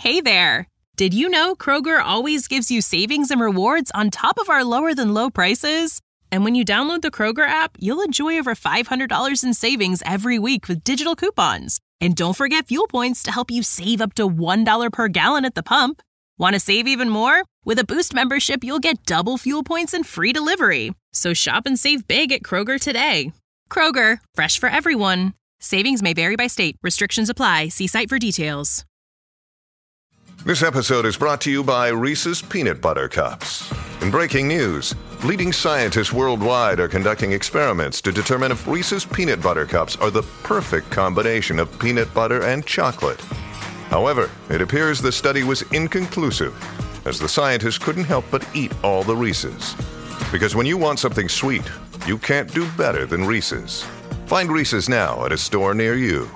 Hey there! Did you know Kroger always gives you savings and rewards on top of our lower-than-low prices? And when you download the Kroger app, you'll enjoy over $500 in savings every week with digital coupons. And don't forget fuel points to help you save up to $1 per gallon at the pump. Want to save even more? With a Boost membership, you'll get double fuel points and free delivery. So shop and save big at Kroger today. Kroger, fresh for everyone. Savings may vary by state. Restrictions apply. See site for details. This episode is brought to you by Reese's Peanut Butter Cups. In breaking news, leading scientists worldwide are conducting experiments to determine if Reese's Peanut Butter Cups are the perfect combination of peanut butter and chocolate. However, it appears the study was inconclusive, as the scientists couldn't help but eat all the Reese's. Because when you want something sweet, you can't do better than Reese's. Find Reese's now at a store near you.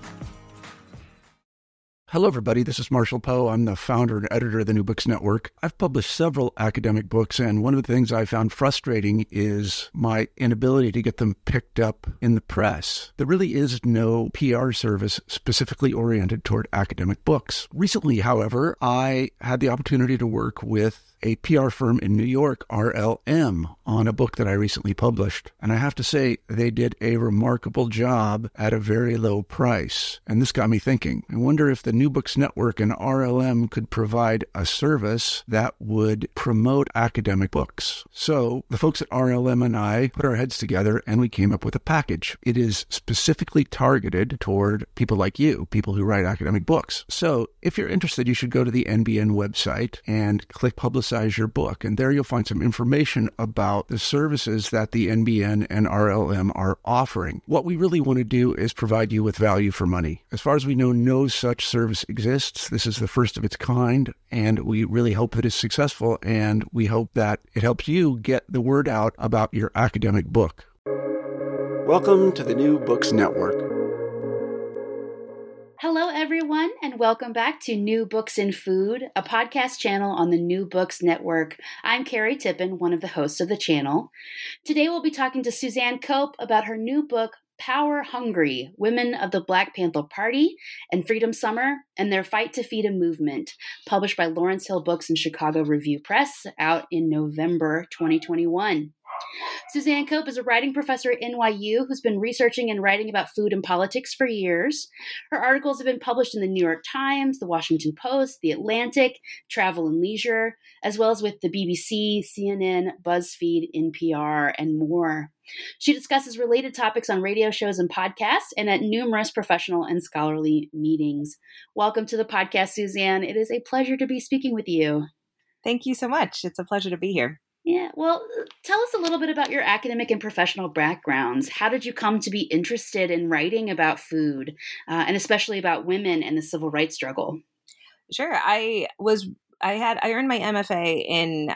Hello, everybody. This is Marshall Poe. I'm the founder and editor of the New Books Network. I've published several academic books, and one of the things I found frustrating is my inability to get them picked up in the press. There really is no PR service specifically oriented toward academic books. Recently, however, I had the opportunity to work with a PR firm in New York, RLM, on a book that I recently published. And I have to say, they did a remarkable job at a very low price. And this got me thinking. I wonder if the New Books Network and RLM could provide a service that would promote academic books. So the folks at RLM and I put our heads together and we came up with a package. It is specifically targeted toward people like you, people who write academic books. So if you're interested, you should go to the NBN website and click Publicize Your Book. And there you'll find some information about the services that the NBN and RLM are offering. What we really want to do is provide you with value for money. As far as we know, no such service exists. This is the first of its kind, and we really hope that it's successful, and we hope that it helps you get the word out about your academic book. Welcome to the New Books Network. Hello, everyone, and welcome back to New Books in Food, a podcast channel on the New Books Network. I'm Carrie Tippin, one of the hosts of the channel. Today, we'll be talking to Suzanne Cope about her new book, Power Hungry, Women of the Black Panther Party and Freedom Summer and Their Fight to Feed a Movement, published by Lawrence Hill Books and Chicago Review Press, out in November 2021. Suzanne Cope is a writing professor at NYU who's been researching and writing about food and politics for years. Her articles have been published in the New York Times, the Washington Post, the Atlantic, Travel and Leisure, as well as with the BBC, CNN, BuzzFeed, NPR, and more. She discusses related topics on radio shows and podcasts and at numerous professional and scholarly meetings. Welcome to the podcast, Suzanne. It is a pleasure to be speaking with you. Thank you so much. It's a pleasure to be here. Yeah, well, tell us a little bit about your academic and professional backgrounds. How did you come to be interested in writing about food, and especially about women and the civil rights struggle? Sure. I earned my MFA in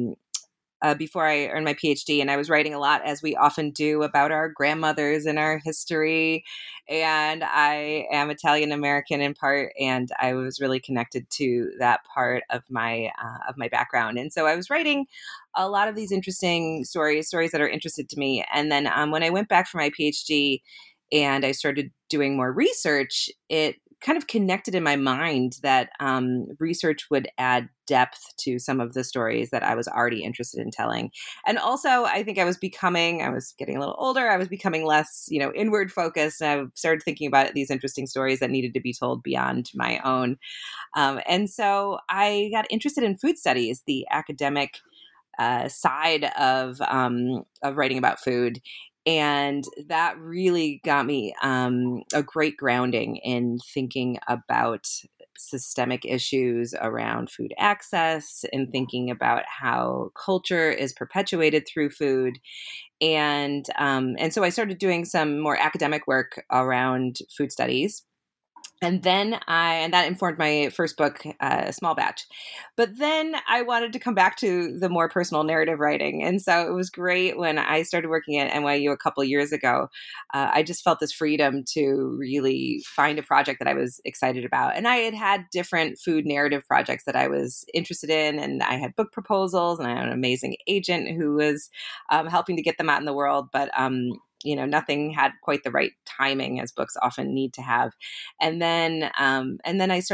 before I earned my PhD, and I was writing a lot, as we often do, about our grandmothers and our history. And I am Italian American in part, and I was really connected to that part of my background. And so I was writing a lot of these interesting stories that are interested to me. And then when I went back for my PhD and I started doing more research, it kind of connected in my mind that research would add depth to some of the stories that I was already interested in telling. And also, I think I was getting a little older. I was becoming less, inward focused. And I started thinking about these interesting stories that needed to be told beyond my own. And so I got interested in food studies, the academic side of writing about food. And that really got me a great grounding in thinking about systemic issues around food access and thinking about how culture is perpetuated through food. And so I started doing some more academic work around food studies. And then that informed my first book, Small Batch. But then I wanted to come back to the more personal narrative writing. And so it was great when I started working at NYU a couple of years ago. I just felt this freedom to really find a project that I was excited about. And I had different food narrative projects that I was interested in. And I had book proposals, and I had an amazing agent who was helping to get them out in the world. But nothing had quite the right timing, as books often need to have. And then I started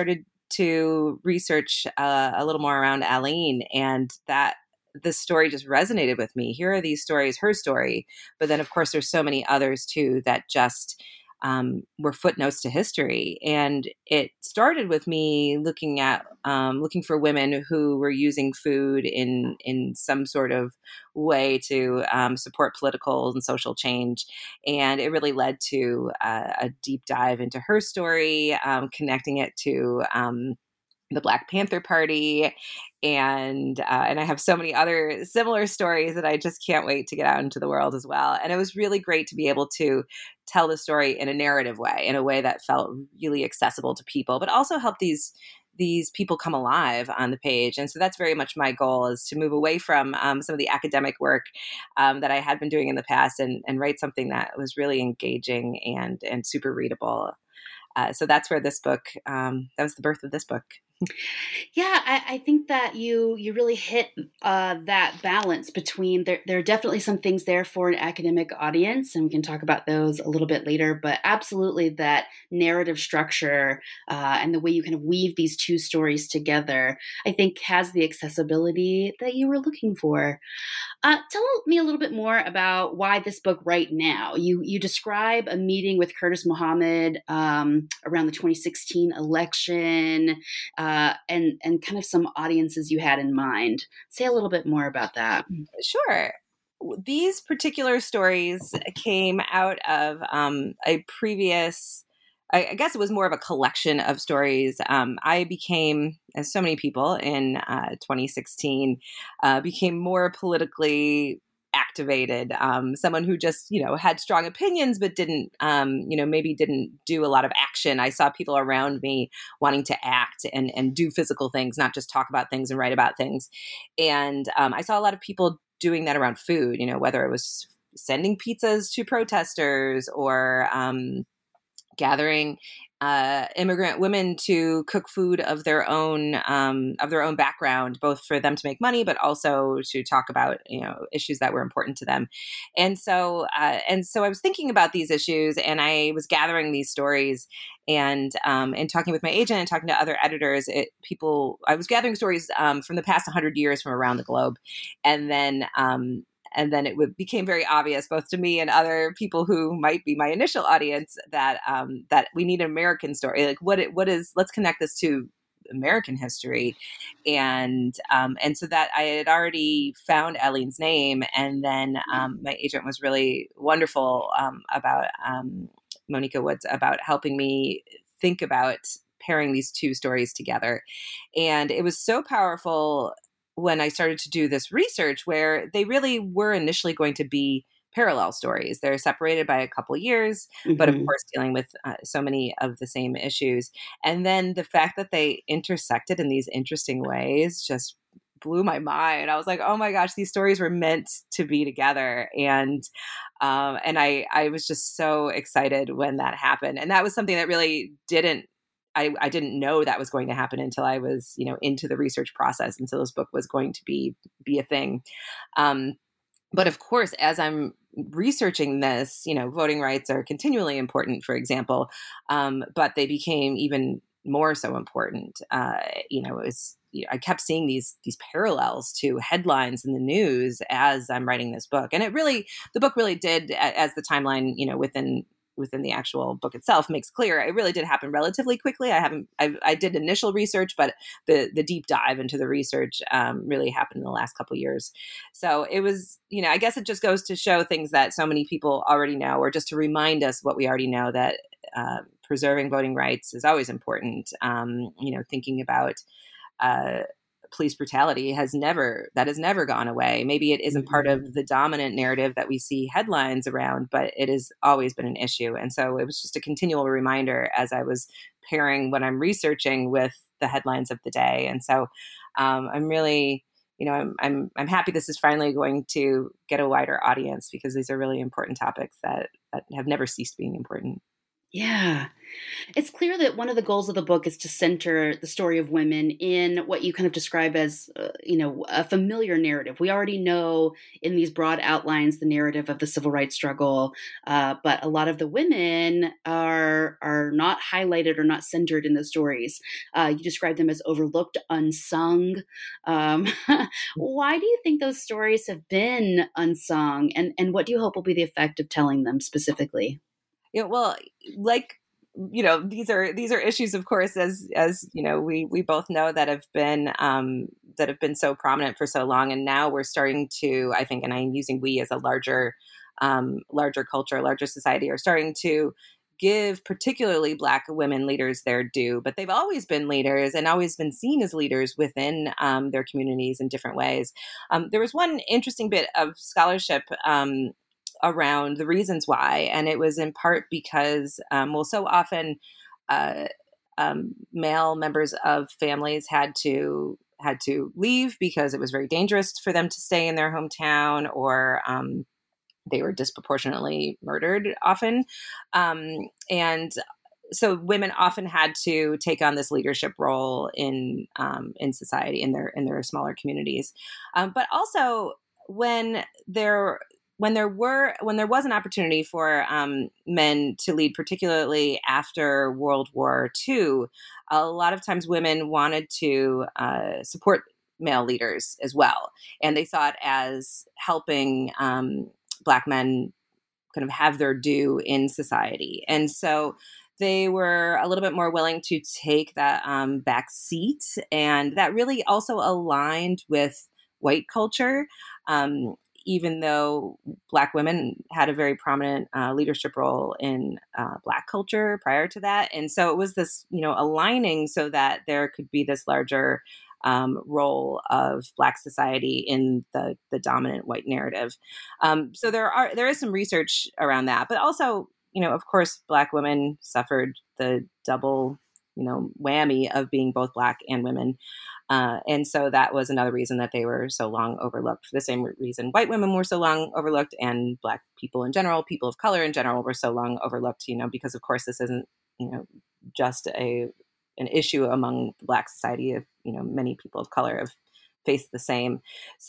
to research a little more around Aline, and that this story just resonated with me. Here are these stories, her story, but then of course there's so many others too that just were footnotes to history. And it started with me looking for women who were using food in some sort of way to support political and social change. And it really led to a deep dive into her story, connecting it to the Black Panther Party, and I have so many other similar stories that I just can't wait to get out into the world as well. And it was really great to be able to tell the story in a narrative way, in a way that felt really accessible to people, but also help these people come alive on the page. And so that's very much my goal, is to move away from some of the academic work that I had been doing in the past, and write something that was really engaging and super readable. So that's where this book, that was the birth of this book. Yeah, I think that you really hit that balance between there are definitely some things there for an academic audience, and we can talk about those a little bit later, but absolutely that narrative structure and the way you kind of weave these two stories together, I think has the accessibility that you were looking for. Tell me a little bit more about why this book right now. You describe a meeting with Curtis Mohammed around the 2016 election, and kind of some audiences you had in mind. Say a little bit more about that. Sure. These particular stories came out of a previous, I guess it was more of a collection of stories. I became, as so many people in 2016, became more politically activated, someone who just, had strong opinions, but didn't, maybe didn't do a lot of action. I saw people around me wanting to act and do physical things, not just talk about things and write about things. And I saw a lot of people doing that around food, whether it was sending pizzas to protesters or gathering immigrant women to cook food of their own background, both for them to make money, but also to talk about issues that were important to them. And so I was thinking about these issues, and I was gathering these stories, and talking with my agent and talking to other editors. I was gathering stories from the past 100 years from around the globe, and then it became very obvious, both to me and other people who might be my initial audience, that we need an American story. Like, what is? Let's connect this to American history, and so that I had already found Aline's name, and then my agent was really wonderful about Monica Woods, about helping me think about pairing these two stories together, and it was so powerful when I started to do this research, where they really were initially going to be parallel stories. They're separated by a couple of years, but of course dealing with so many of the same issues. And then the fact that they intersected in these interesting ways just blew my mind. I was like, oh my gosh, these stories were meant to be together. And I was just so excited when that happened. And that was something that really I didn't know that was going to happen until I was, into the research process, until this book was going to be a thing. But of course, as I'm researching this, voting rights are continually important, for example, but they became even more so important. I kept seeing these parallels to headlines in the news as I'm writing this book, and the book really did, as the timeline, within the actual book itself makes clear, it really did happen relatively quickly. I did initial research, but the deep dive into the research really happened in the last couple of years. So it was, I guess it just goes to show things that so many people already know, or just to remind us what we already know, that preserving voting rights is always important. Thinking about police brutality has never gone away. Maybe it isn't part of the dominant narrative that we see headlines around, but it has always been an issue. And so it was just a continual reminder as I was pairing what I'm researching with the headlines of the day. And so I'm really, I'm happy this is finally going to get a wider audience, because these are really important topics that have never ceased being important. Yeah. It's clear that one of the goals of the book is to center the story of women in what you kind of describe as, a familiar narrative. We already know in these broad outlines the narrative of the civil rights struggle, but a lot of the women are not highlighted or not centered in the stories. You describe them as overlooked, unsung. Um, why do you think those stories have been unsung, and what do you hope will be the effect of telling them specifically? Well, like, these are issues, of course, as we both know, that have been so prominent for so long, and now we're starting to, I think, and I'm using we as a larger culture, larger society, are starting to give particularly Black women leaders their due. But they've always been leaders and always been seen as leaders within their communities in different ways. There was one interesting bit of scholarship around the reasons why, and it was in part because, so often uh, male members of families had to leave because it was very dangerous for them to stay in their hometown, or they were disproportionately murdered often, and so women often had to take on this leadership role in society, in their smaller communities, but also when there was an opportunity for men to lead, particularly after World War II, a lot of times women wanted to support male leaders as well, and they saw it as helping Black men kind of have their due in society, and so they were a little bit more willing to take that back seat, and that really also aligned with white culture. Even though Black women had a very prominent leadership role in Black culture prior to that. And so it was this, aligning so that there could be this larger role of Black society in the dominant white narrative. So there is some research around that, but also, of course, Black women suffered the double, whammy of being both Black and women. And so that was another reason that they were so long overlooked. For the same reason white women were so long overlooked, and Black people in general, people of color in general, were so long overlooked, because of course this isn't, just an issue among Black society. Of, many people of color have faced the same.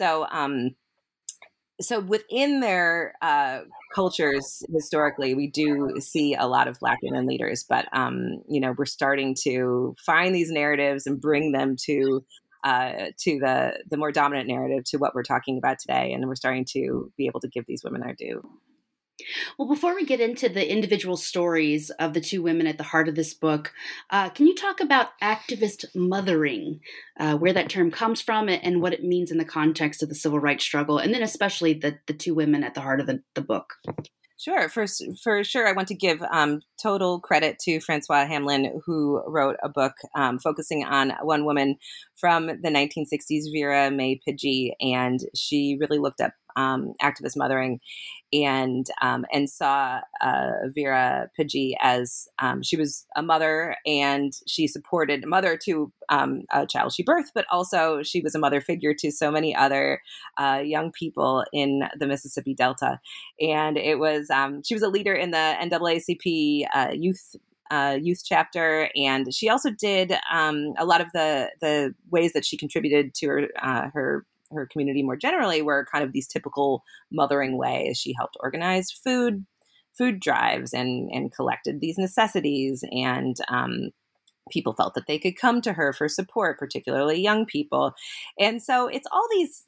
So within their cultures, historically, we do see a lot of Black women leaders, but we're starting to find these narratives and bring them to the more dominant narrative, to what we're talking about today, and we're starting to be able to give these women their due. Well, before we get into the individual stories of the two women at the heart of this book, can you talk about activist mothering, where that term comes from and what it means in the context of the civil rights struggle, and then especially the two women at the heart of the book? Sure. For sure, I want to give total credit to Francois Hamlin, who wrote a book focusing on one woman from the 1960s, Vera Mae Pidgey, and she really looked up activist mothering, and saw Vera Pidgey as she was a mother, and she supported a mother to a child she birthed, but also she was a mother figure to so many other young people in the Mississippi Delta. And it was she was a leader in the NAACP youth chapter, and she also did a lot of the ways that she contributed to her community more generally were kind of these typical mothering ways. She helped organize food drives and collected these necessities, and people felt that they could come to her for support, particularly young people. And so it's all these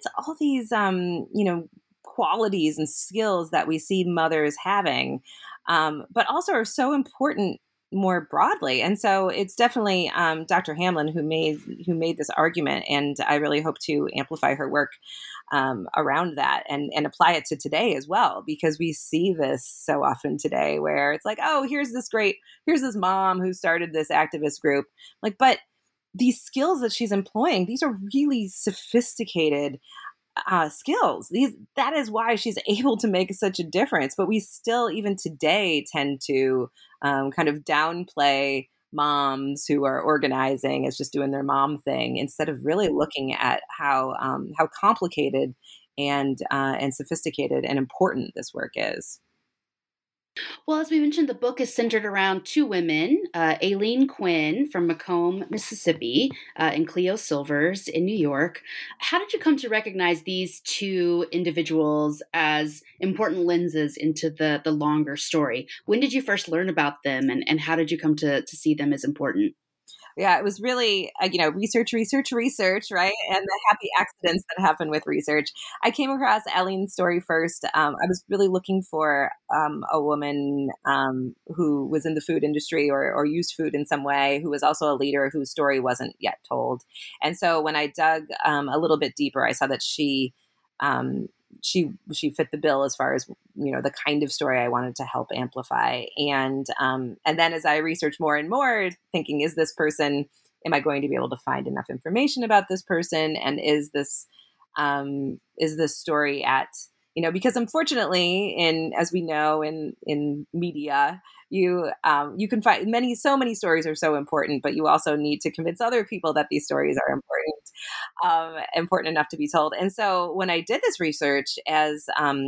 qualities and skills that we see mothers having, but also are so important more broadly. And so it's definitely Dr. Hamlin who made this argument, and I really hope to amplify her work around that and apply it to today as well, because we see this so often today, where it's like, oh, here's this mom who started this activist group, like, but these skills that she's employing, these are really sophisticated skills. That is why she's able to make such a difference. But we still, even today, tend to kind of downplay moms who are organizing as just doing their mom thing, instead of really looking at how complicated and sophisticated and important this work is. Well, as we mentioned, the book is centered around two women, Aileen Quinn from Macomb, Mississippi, and Cleo Silvers in New York. How did you come to recognize these two individuals as important lenses into the longer story? When did you first learn about them, and how did you come to see them as important? Yeah, it was really, research, right? And the happy accidents that happen with research. I came across Aileen's story first. I was really looking for a woman who was in the food industry or used food in some way, who was also a leader whose story wasn't yet told. And so when I dug a little bit deeper, I saw that she fit the bill as far as the kind of story I wanted to help amplify. And then as I researched more and more, thinking, is this person? Am I going to be able to find enough information about this person? And is this story at because unfortunately, as we know in media, you can find so many stories are so important, but you also need to convince other people that these stories are important enough to be told. And so when I did this research, as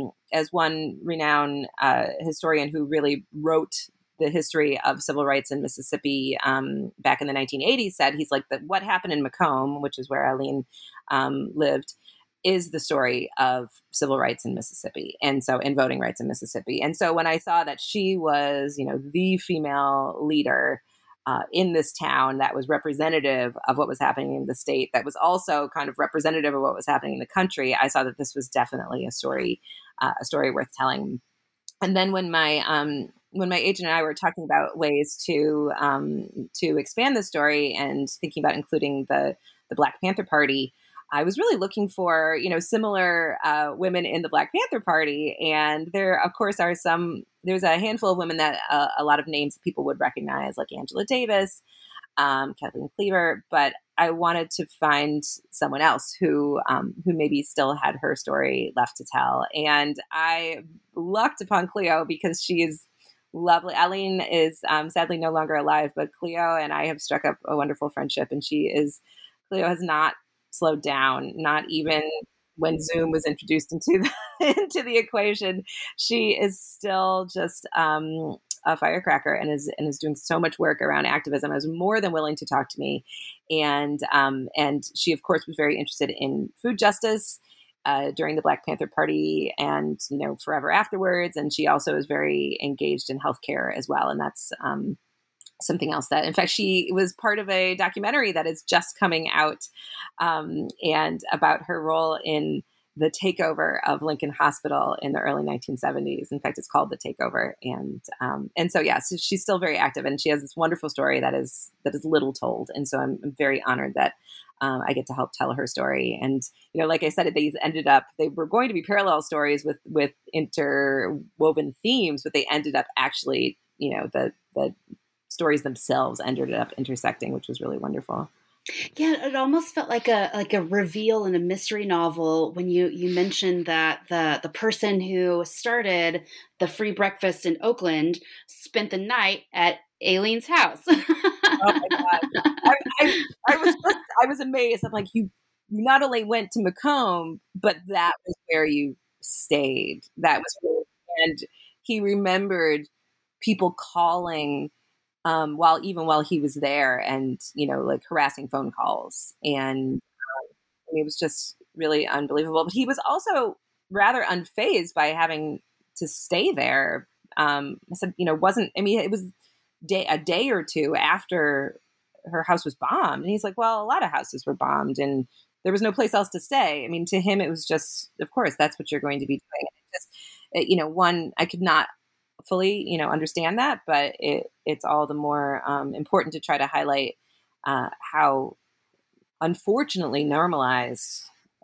one renowned historian who really wrote the history of civil rights in Mississippi back in the 1980s said, he's like, what happened in Macomb, which is where Aileen lived, is the story of civil rights in Mississippi, and voting rights in Mississippi. And so when I saw that she was, the female leader in this town that was representative of what was happening in the state, that was also kind of representative of what was happening in the country, I saw that this was definitely a story worth telling. And then when my agent and I were talking about ways to expand the story and thinking about including the Black Panther Party, I was really looking for, similar women in the Black Panther Party. And there, of course, there's a handful of women that a lot of names people would recognize, like Angela Davis, Kathleen Cleaver. But I wanted to find someone else who maybe still had her story left to tell. And I lucked upon Cleo because she is lovely. Aileen is sadly no longer alive, but Cleo and I have struck up a wonderful friendship. And Cleo has not slowed down, not even when Zoom was introduced into the equation. She is still just a firecracker and is doing so much work around activism. I was more than willing to talk to me, and she of course was very interested in food justice during the Black Panther Party and forever afterwards. And she also is very engaged in healthcare as well, and that's something else that, in fact, she was part of a documentary that is just coming out and about her role in the takeover of Lincoln Hospital in the early 1970s. In fact, it's called The Takeover. And so she's still very active, and she has this wonderful story that is little told. And so I'm very honored that I get to help tell her story. And, like I said, they were going to be parallel stories with interwoven themes, but they ended up actually, the stories themselves ended up intersecting, which was really wonderful. Yeah, it almost felt like a reveal in a mystery novel when you mentioned that the person who started the free breakfast in Oakland spent the night at Aileen's house. Oh my God. I was amazed. I'm like, you not only went to Macomb, but that was where you stayed. That was really, and he remembered people calling while he was there, and like harassing phone calls, and it was just really unbelievable. But he was also rather unfazed by having to stay there. I said, it was a day or two after her house was bombed, and he's like, well, a lot of houses were bombed, and there was no place else to stay. I mean, to him, it was just, of course, that's what you're going to be doing. Just, I could not fully, understand that, but it's all the more important to try to highlight how unfortunately normalized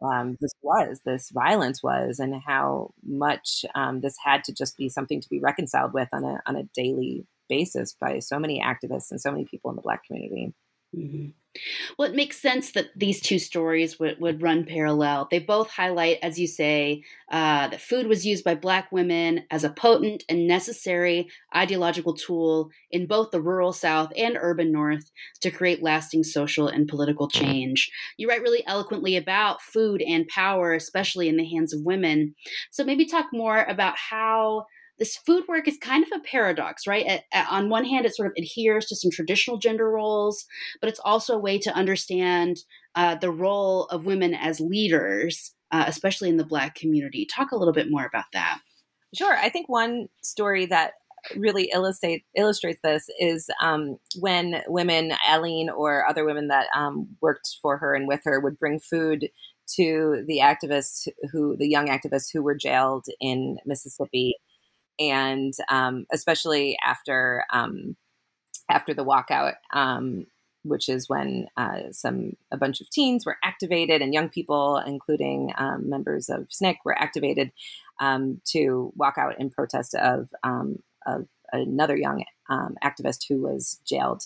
this violence was, and how much this had to just be something to be reconciled with on a daily basis by so many activists and so many people in the Black community. Mm-hmm. Well, it makes sense that these two stories would run parallel. They both highlight, as you say, that food was used by Black women as a potent and necessary ideological tool in both the rural South and urban North to create lasting social and political change. You write really eloquently about food and power, especially in the hands of women. So maybe talk more about how this food work is kind of a paradox, right? On one hand, it sort of adheres to some traditional gender roles, but it's also a way to understand the role of women as leaders, especially in the Black community. Talk a little bit more about that. Sure. I think one story that really illustrates this is when women, Aline or other women that worked for her and with her, would bring food to the young activists who were jailed in Mississippi, and especially after the walkout, which is when a bunch of teens were activated and young people, including members of SNCC, were activated to walk out in protest of another young activist who was jailed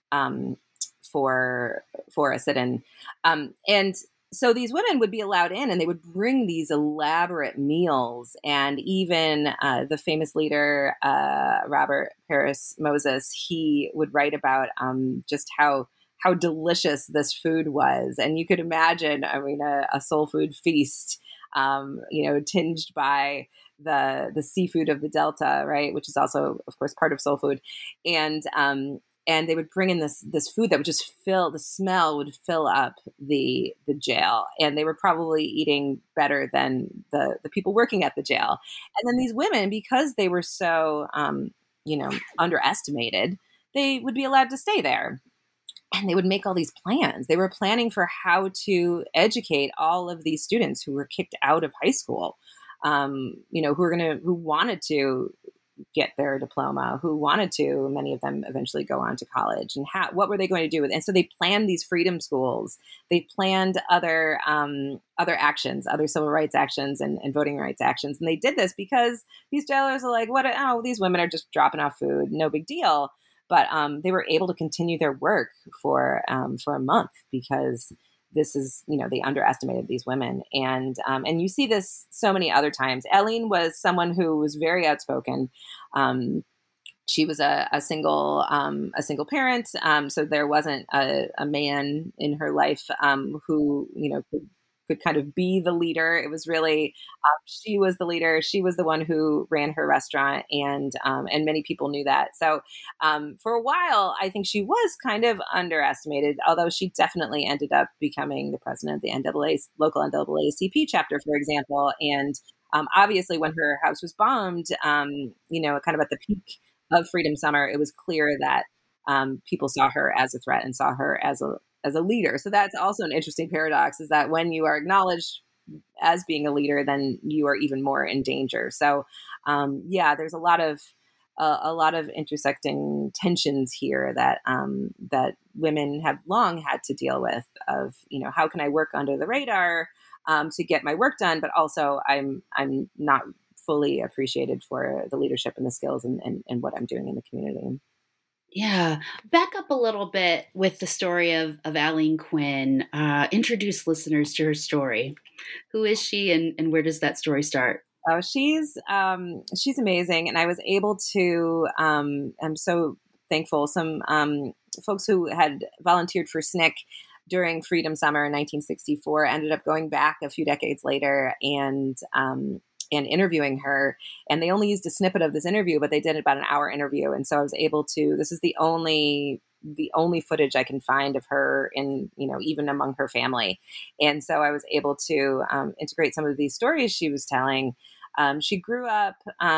for a sit-in. And so these women would be allowed in, and they would bring these elaborate meals. And even the famous leader, Robert Parris Moses, he would write about just how delicious this food was. And you could imagine, a soul food feast, tinged by the seafood of the Delta, right, which is also, of course, part of soul food. And they would bring in this food that would just the smell would fill up the jail. And they were probably eating better than the people working at the jail. And then these women, because they were so, underestimated, they would be allowed to stay there. And they would make all these plans. They were planning for how to educate all of these students who were kicked out of high school, who wanted to get their diploma, who wanted to, many of them eventually go on to college, and what were they going to do with it? And so they planned these freedom schools. They planned other actions, other civil rights actions and voting rights actions. And they did this because these jailers are like, these women are just dropping off food, no big deal. But they were able to continue their work for a month because this is, they underestimated these women. And you see this so many other times. Aline was someone who was very outspoken. She was a single parent. So there wasn't a man in her life who, could kind of be the leader. It was really, she was the leader. She was the one who ran her restaurant, and many people knew that. So for a while, I think she was kind of underestimated, although she definitely ended up becoming the president of the local NAACP chapter, for example. And obviously when her house was bombed, kind of at the peak of Freedom Summer, it was clear that people saw her as a threat and saw her as a leader. So that's also an interesting paradox, is that when you are acknowledged as being a leader, then you are even more in danger. So there's a lot of intersecting tensions here that women have long had to deal with, of, how can I work under the radar to get my work done, but also I'm not fully appreciated for the leadership and the skills and what I'm doing in the community. Yeah. Back up a little bit with the story of Aline Quinn. Introduce listeners to her story. Who is she, and where does that story start? Oh, she's amazing. And I was able to, I'm so thankful, some folks who had volunteered for SNCC during Freedom Summer in 1964 ended up going back a few decades later and interviewing her. And they only used a snippet of this interview, but they did about an hour interview. And so I was able to, this is the only footage I can find of her in, even among her family. And so I was able to integrate some of these stories she was telling. She grew up,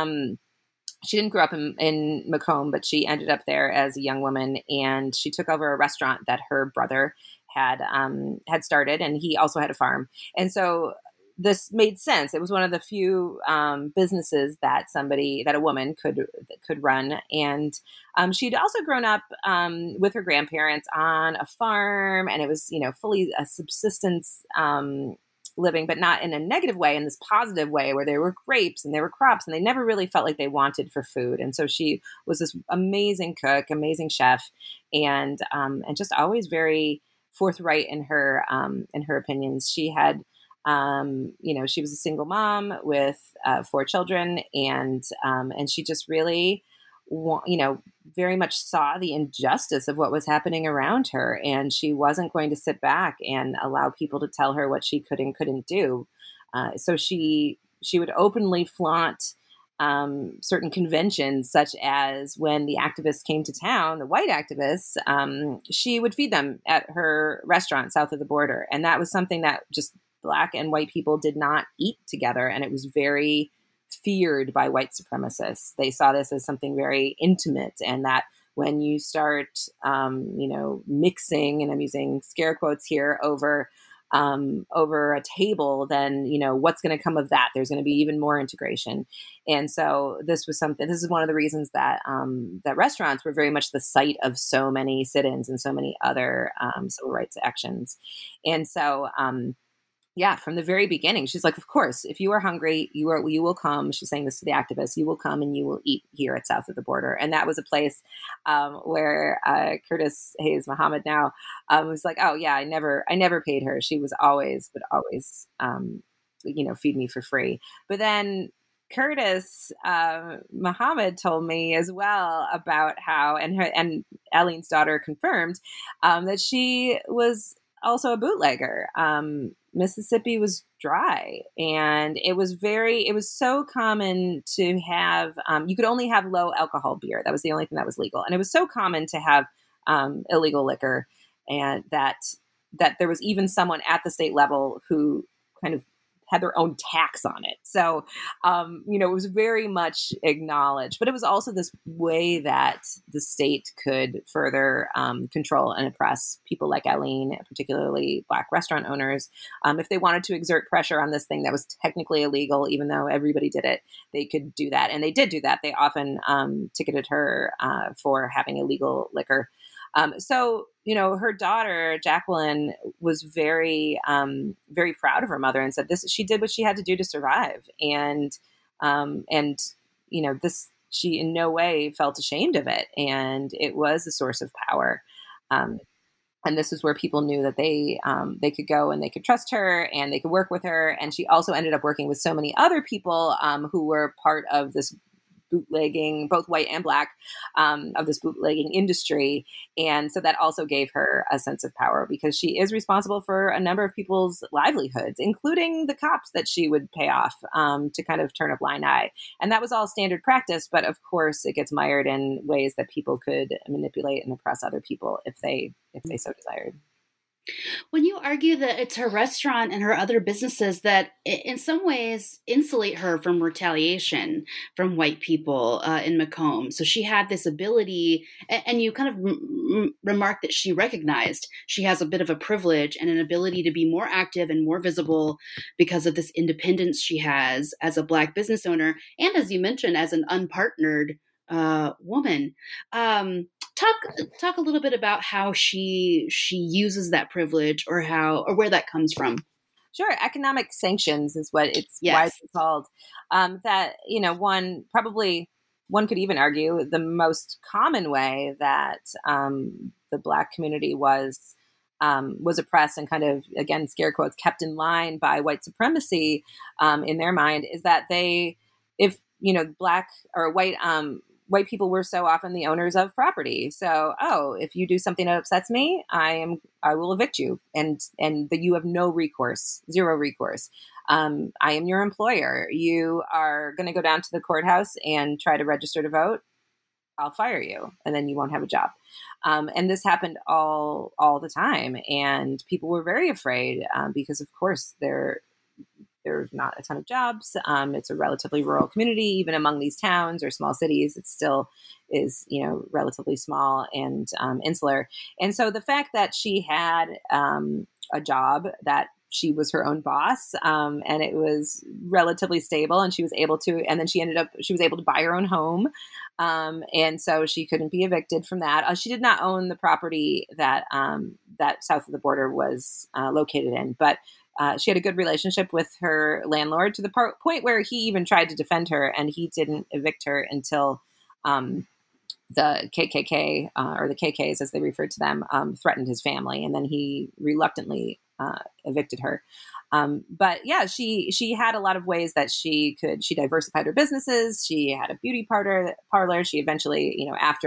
she didn't grow up in Macomb, but she ended up there as a young woman, and she took over a restaurant that her brother had started, and he also had a farm. And so this made sense. It was one of the few businesses that a woman could run. And she'd also grown up with her grandparents on a farm, and it was, fully a subsistence living, but not in a negative way, in this positive way where there were grapes and there were crops, and they never really felt like they wanted for food. And so she was this amazing cook, amazing chef, and just always very forthright in her opinions. She had, she was a single mom with 4 children, and she just really, very much saw the injustice of what was happening around her, and she wasn't going to sit back and allow people to tell her what she could and couldn't do. So she would openly flaunt certain conventions, such as when the activists came to town, the white activists, she would feed them at her restaurant south of the border. And that was something that just Black and white people did not eat together. And it was very feared by white supremacists. They saw this as something very intimate, and that when you start, mixing, and I'm using scare quotes here, over a table, then, what's going to come of that? There's going to be even more integration. And so this is one of the reasons that, that restaurants were very much the site of so many sit-ins and so many other, civil rights actions. And so, from the very beginning, she's like, of course, if you are hungry, you will come. She's saying this to the activists. You will come and you will eat here at south of the border. And that was a place where Curtis Hayes Muhammad now was like, oh yeah, I never paid her. She would always feed me for free. But then Curtis Muhammad told me as well about how, and Eileen's daughter confirmed that she was also a bootlegger. Mississippi was dry, and it was so common to have, you could only have low alcohol beer. That was the only thing that was legal. And it was so common to have illegal liquor, and that there was even someone at the state level who kind of had their own tax on it. So, it was very much acknowledged, but it was also this way that the state could further control and oppress people like Eileen, particularly Black restaurant owners. If they wanted to exert pressure on this thing that was technically illegal, even though everybody did it, they could do that. And they did do that. They often ticketed her for having illegal liquor. So, her daughter, Jacqueline, was very, very proud of her mother and said she did what she had to do to survive. And she in no way felt ashamed of it. And it was a source of power. And this is where people knew that they could go and they could trust her and they could work with her. And she also ended up working with so many other people who were part of this bootlegging, both white and Black, of this bootlegging industry. And so that also gave her a sense of power, because she is responsible for a number of people's livelihoods, including the cops that she would pay off to kind of turn a blind eye. And that was all standard practice. But of course, it gets mired in ways that people could manipulate and oppress other people if they so desired. When you argue that it's her restaurant and her other businesses that in some ways insulate her from retaliation from white people in Macomb. So she had this ability, and you kind of remark that she recognized she has a bit of a privilege and an ability to be more active and more visible because of this independence she has as a Black business owner. And as you mentioned, as an unpartnered woman. Talk a little bit about how she uses that privilege, or where that comes from. Sure, economic sanctions is what it's widely called. That one could even argue the most common way that the Black community was oppressed and kind of, again, scare quotes, kept in line by white supremacy in their mind is that Black or white people were so often the owners of property. So, if you do something that upsets me, I will evict you, and that you have no recourse, zero recourse. I am your employer. You are going to go down to the courthouse and try to register to vote. I'll fire you, and then you won't have a job. And this happened all the time, and people were very afraid because, of course, there's not a ton of jobs. It's a relatively rural community, even among these towns or small cities. It still is, relatively small and insular. And so the fact that she had a job that she was her own boss, and it was relatively stable, and she was able to, and then she was able to buy her own home. And so she couldn't be evicted from that. She did not own the property that south of the border was located in, but she had a good relationship with her landlord to the point where he even tried to defend her, and he didn't evict her until the KKK, or the KKs as they referred to them, threatened his family, and then he reluctantly evicted her. But yeah, she had a lot of ways that she diversified her businesses. She had a beauty parlor. She eventually, after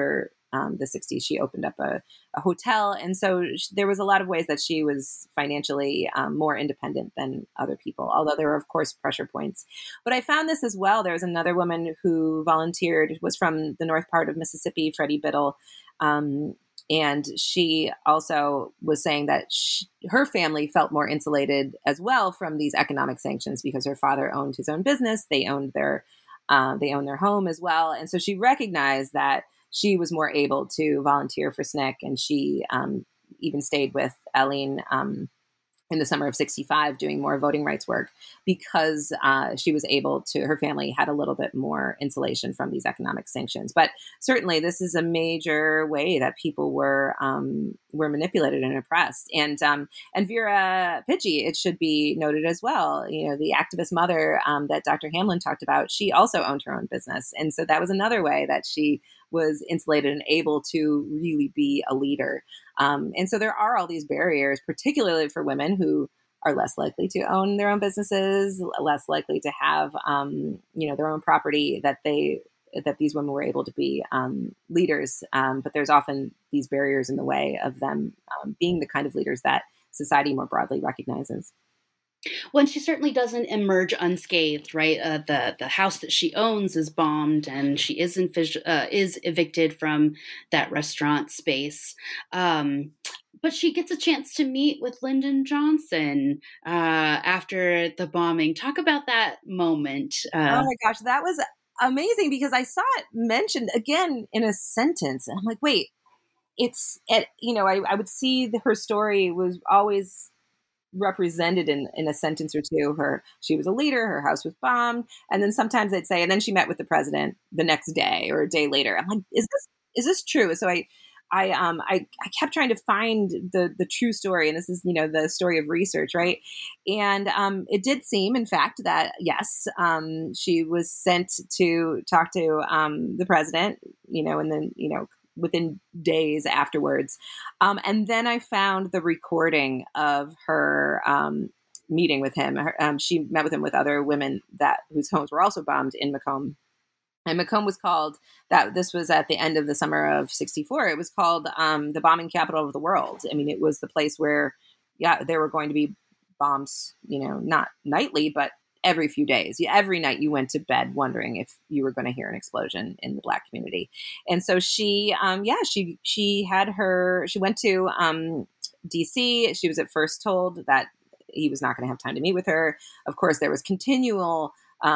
the 60s. She opened up a hotel. And so there was a lot of ways that she was financially more independent than other people, although there were, of course, pressure points. But I found this as well. There was another woman who volunteered, was from the north part of Mississippi, Freddie Biddle. And she also was saying that her family felt more insulated as well from these economic sanctions because her father owned his own business. They owned their home as well. And so she recognized that she was more able to volunteer for SNCC. And she even stayed with Eileen in the summer of 65 doing more voting rights work because she was able to, her family had a little bit more insulation from these economic sanctions. But certainly this is a major way that people were manipulated and oppressed. And Vera Pidgey, it should be noted as well, the activist mother that Dr. Hamlin talked about, she also owned her own business. And so that was another way that she was insulated and able to really be a leader. And so there are all these barriers, particularly for women who are less likely to own their own businesses, less likely to have, their own property that these women were able to be leaders. But there's often these barriers in the way of them being the kind of leaders that society more broadly recognizes. Well, and she certainly doesn't emerge unscathed, right? The house that she owns is bombed, and she is evicted from that restaurant space. But she gets a chance to meet with Lyndon Johnson after the bombing. Talk about that moment. Oh my gosh, that was amazing because I saw it mentioned again in a sentence, and I'm like, wait, I would see her story was always represented in a sentence or two. She was a leader, her house was bombed, and then sometimes they'd say, and then she met with the president the next day or a day later. I'm like, is this true? So I kept trying to find the true story, and this is the story of research, right? And it did seem, in fact, that yes, she was sent to talk to the president, and then within days afterwards. And then I found the recording of her meeting with him. She met with him with other women whose homes were also bombed in Macomb. And Macomb was called, this was at the end of the summer of 64. It was called the bombing capital of the world. I mean, it was the place where, there were going to be bombs, not nightly, but every few days. Every night you went to bed wondering if you were going to hear an explosion in the Black community. And so she went to DC. She was at first told that he was not going to have time to meet with her. Of course, there was continual,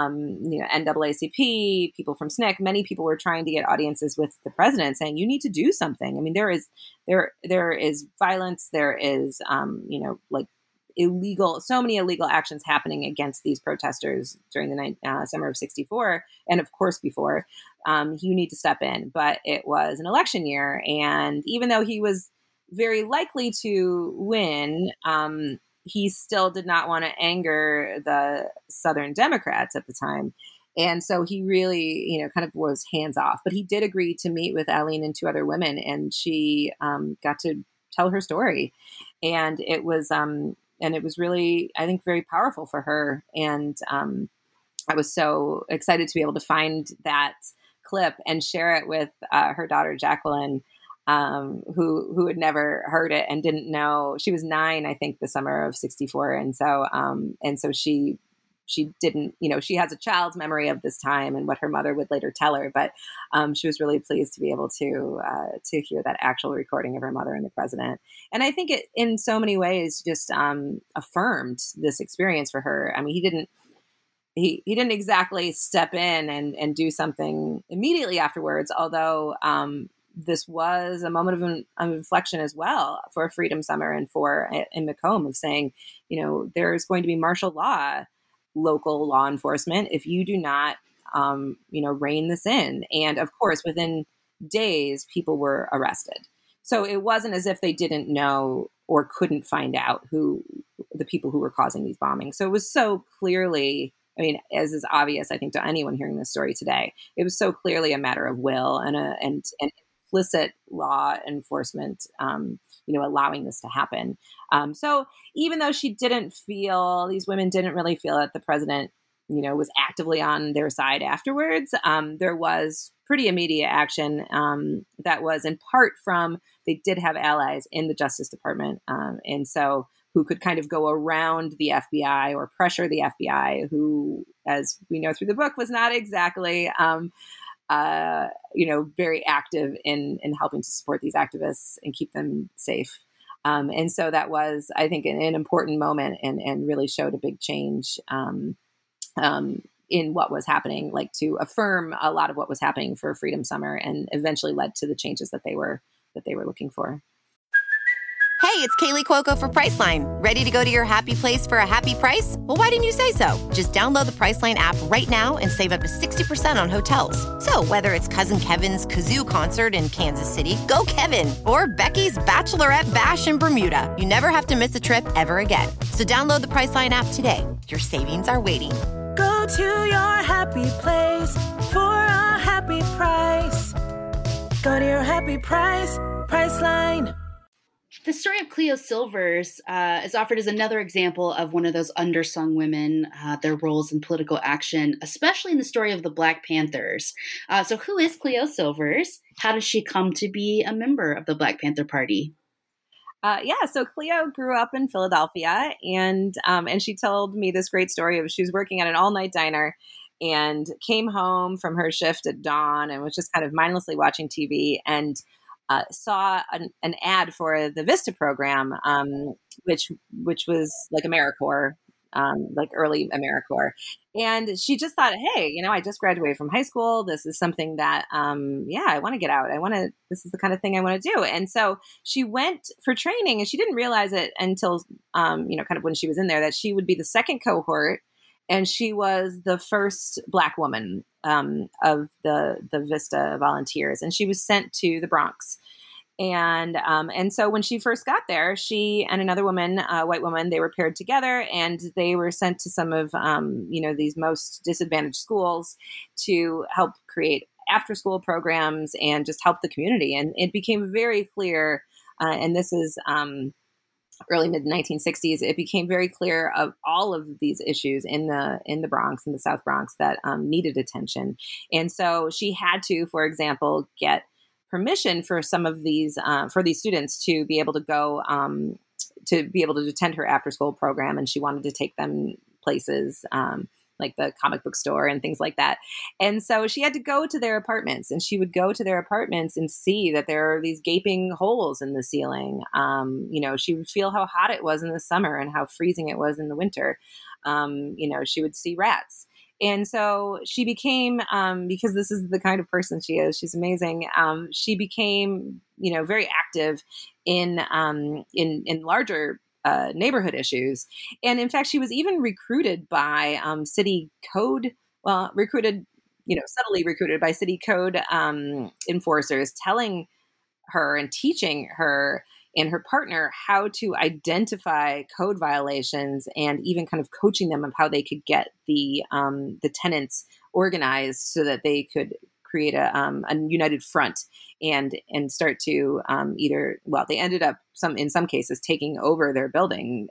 NAACP, people from SNCC, many people were trying to get audiences with the president saying, you need to do something. I mean, there is violence. There is, so many illegal actions happening against these protesters during the summer of 64. And of course, before, you need to step in. But it was an election year. And even though he was very likely to win, he still did not want to anger the Southern Democrats at the time. And so he really, kind of was hands off. But he did agree to meet with Eileen and two other women. And she got to tell her story. And it was really, I think, very powerful for her. And I was so excited to be able to find that clip and share it with her daughter, Jacqueline, who had never heard it and didn't know. She was 9, I think, the summer of 64. And so she didn't, she has a child's memory of this time and what her mother would later tell her. But she was really pleased to be able to hear that actual recording of her mother and the president. And I think it, in so many ways, just affirmed this experience for her. I mean, he didn't exactly step in and do something immediately afterwards, although this was a moment of inflection as well for Freedom Summer and in Macomb of saying, there's going to be martial law, local law enforcement, if you do not, rein this in. And of course, within days, people were arrested. So it wasn't as if they didn't know or couldn't find out who the people who were causing these bombings. So it was so clearly, as is obvious, I think, to anyone hearing this story today, it was so clearly a matter of will and implicit law enforcement, allowing this to happen. So even though these women didn't really feel that the president, was actively on their side afterwards, there was pretty immediate action that was in part from they did have allies in the Justice Department. And so who could kind of go around the FBI or pressure the FBI, who, as we know through the book, was not exactly, very active in helping to support these activists and keep them safe. And so that was, I think, an important moment and really showed a big change in what was happening, like to affirm a lot of what was happening for Freedom Summer, and eventually led to the changes that they were looking for. Hey, it's Kaylee Cuoco for Priceline. Ready to go to your happy place for a happy price? Well, why didn't you say so? Just download the Priceline app right now and save up to 60% on hotels. So whether it's Cousin Kevin's Kazoo Concert in Kansas City, go Kevin, or Becky's Bachelorette Bash in Bermuda, you never have to miss a trip ever again. So download the Priceline app today. Your savings are waiting. Go to your happy place for a happy price. Go to your happy price, Priceline. The story of Cleo Silvers is offered as another example of one of those undersung women, their roles in political action, especially in the story of the Black Panthers. So who is Cleo Silvers? How does she come to be a member of the Black Panther Party? So Cleo grew up in Philadelphia, and she told me this great story of she was working at an all-night diner and came home from her shift at dawn and was just kind of mindlessly watching TV and saw an ad for the Vista program, which was like AmeriCorps, like early AmeriCorps. And she just thought, hey, I just graduated from high school. This is something that, I want to get out. This is the kind of thing I want to do. And so she went for training, and she didn't realize it until, kind of when she was in there, that she would be the second cohort. And she was the first Black woman of the Vista volunteers. And she was sent to the Bronx. And so when she first got there, she and another woman, a white woman, they were paired together, and they were sent to some of, these most disadvantaged schools to help create after-school programs and just help the community. And it became very clear, and this is early mid 1960s, it became very clear of all of these issues in the Bronx, in the South Bronx, that needed attention. And so she had to, for example, get permission for some of these for these students to be able to go to be able to attend her after school program, and she wanted to take them places like the comic book store and things like that. And so she had to go to their apartments, and she would go to their apartments and see that there are these gaping holes in the ceiling. She would feel how hot it was in the summer and how freezing it was in the winter. She would see rats. And so she became, because this is the kind of person she is, she's amazing. She became, very active in larger neighborhood issues. And in fact, she was even recruited by city code, subtly recruited by city code enforcers, telling her and teaching her and her partner how to identify code violations, and even kind of coaching them of how they could get the tenants organized so that they could create a united front and start to they ended up in some cases taking over their building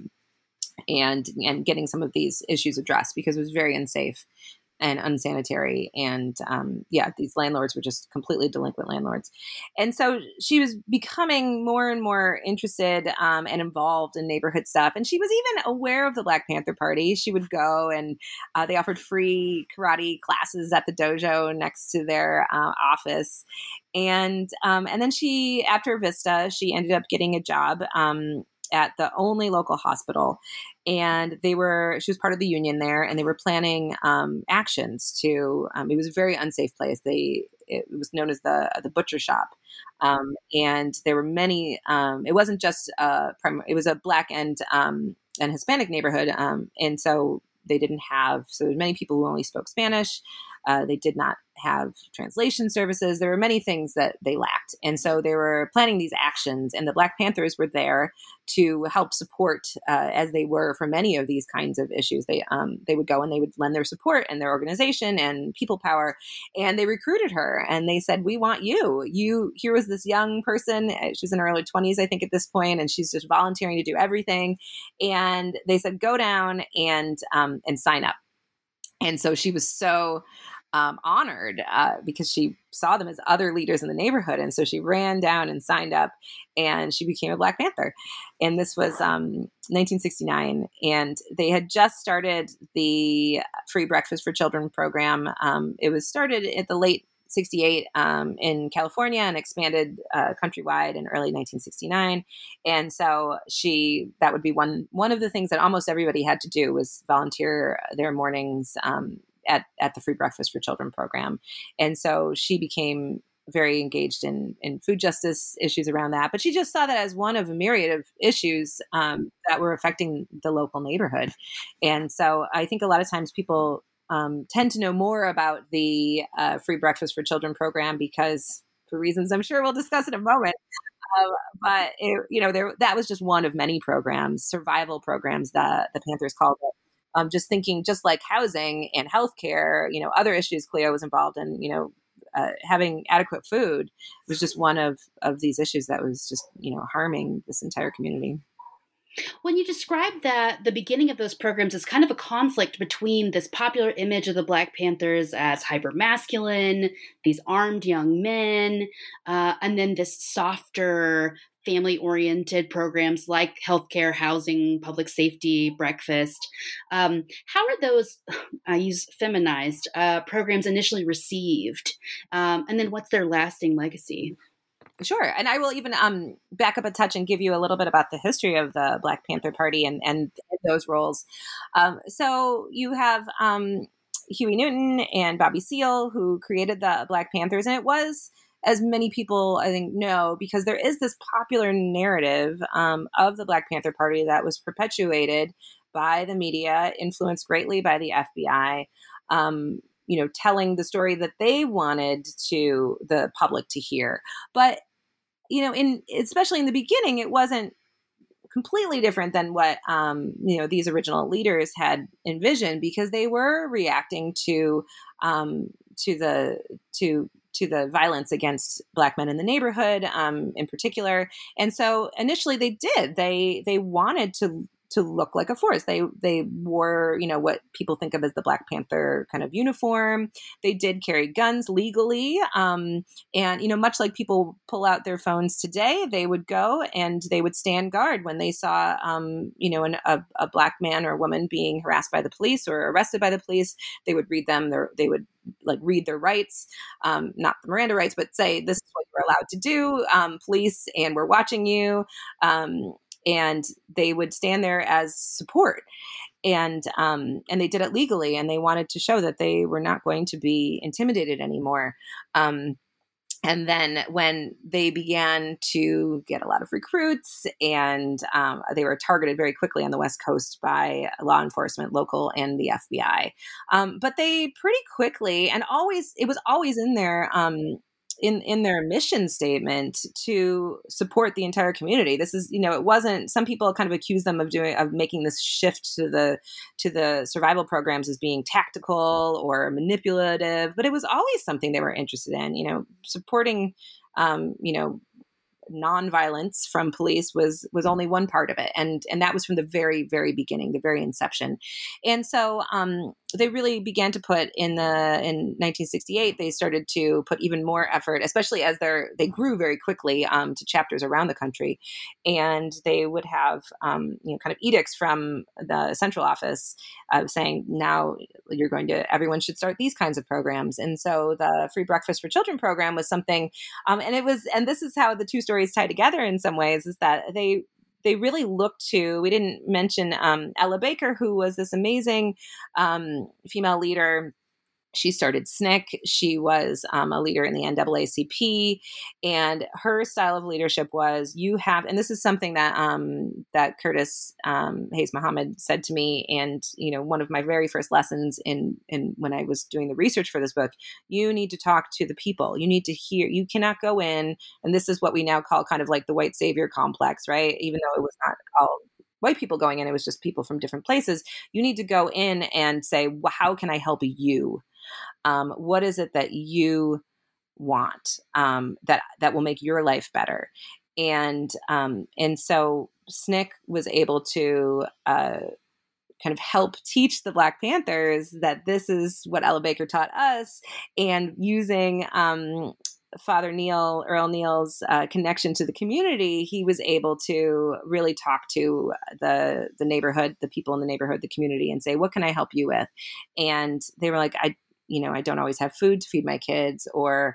and getting some of these issues addressed, because it was very unsafe and unsanitary. And these landlords were just completely delinquent landlords. And so she was becoming more and more interested and involved in neighborhood stuff. And she was even aware of the Black Panther Party. She would go, and they offered free karate classes at the dojo next to their office. And then she, after Vista, she ended up getting a job at the only local hospital, and she was part of the union there, and they were planning actions to. It was a very unsafe place. It was known as the butcher shop, and there were many. It wasn't just it was a Black and Hispanic neighborhood, and so they didn't have. So there were many people who only spoke Spanish. They did not have translation services. There were many things that they lacked. And so they were planning these actions, and the Black Panthers were there to help support, as they were for many of these kinds of issues. They would go and they would lend their support and their organization and people power. And they recruited her, and they said, we want you. Here was this young person. She was in her early 20s, I think, at this point, and she's just volunteering to do everything. And they said, go down and sign up. And so she was so honored because she saw them as other leaders in the neighborhood. And so she ran down and signed up, and she became a Black Panther. And this was 1969. And they had just started the Free Breakfast for Children program. It was started at the late 68 in California and expanded countrywide in early 1969. And so that would be one of the things that almost everybody had to do was volunteer their mornings at the Free Breakfast for Children program. And so she became very engaged in food justice issues around that. But she just saw that as one of a myriad of issues that were affecting the local neighborhood. And so I think a lot of times people tend to know more about the Free Breakfast for Children program because, for reasons I'm sure we'll discuss in a moment, but that was just one of many programs, survival programs that the Panthers called it. Just thinking, just like housing and healthcare, other issues Cleo was involved in, having adequate food was just one of these issues that was just, harming this entire community. When you describe the beginning of those programs as kind of a conflict between this popular image of the Black Panthers as hyper-masculine, these armed young men, and then this softer, family-oriented programs like healthcare, housing, public safety, breakfast. How are those, I use feminized, programs initially received? And then what's their lasting legacy? Sure. And I will even back up a touch and give you a little bit about the history of the Black Panther Party and those roles. So you have Huey Newton and Bobby Seale, who created the Black Panthers. And it was, as many people, I think, know, because there is this popular narrative of the Black Panther Party that was perpetuated by the media, influenced greatly by the FBI, telling the story that they wanted to the public to hear. But, especially in the beginning, it wasn't completely different than what, these original leaders had envisioned, because they were reacting to the violence against Black men in the neighborhood, in particular. And so initially they wanted to look like a force. They wore, what people think of as the Black Panther kind of uniform. They did carry guns legally. And, much like people pull out their phones today, they would go and they would stand guard when they saw, a Black man or woman being harassed by the police or arrested by the police. They would read them. They would read their rights, not the Miranda rights, but say, this is what you're allowed to do, police, and we're watching you. And they would stand there as support, and they did it legally, and they wanted to show that they were not going to be intimidated anymore. And then when they began to get a lot of recruits, and they were targeted very quickly on the West Coast by law enforcement, local and the FBI. But they pretty quickly, and it was always in their in their mission statement to support the entire community. This is, it wasn't, some people kind of accuse them of making this shift to the survival programs as being tactical or manipulative, but it was always something they were interested in, supporting, nonviolence from police was only one part of it. And that was from the very, very beginning, the very inception. And so they really began to put in 1968, they started to put even more effort, especially as they grew very quickly to chapters around the country. And they would have, kind of edicts from the central office saying, now everyone should start these kinds of programs. And so the Free Breakfast for Children program was something, and this is how the two stories tie together in some ways, is that they really looked to, we didn't mention Ella Baker, who was this amazing female leader. She started SNCC. She was a leader in the NAACP, and her style of leadership was, and this is something that that Curtis Hayes Muhammad said to me, and one of my very first lessons in when I was doing the research for this book, you need to talk to the people. You need to hear. You cannot go in, and this is what we now call kind of like the white savior complex, right? Even though it was not all white people going in, it was just people from different places. You need to go in and say, well, how can I help you? What is it that you want that will make your life better? And so SNCC was able to kind of help teach the Black Panthers that this is what Ella Baker taught us, and using Father Neil, Earl Neal's connection to the community, he was able to really talk to the neighborhood, the people in the neighborhood, the community, and say, what can I help you with? And they were like, I don't always have food to feed my kids, or,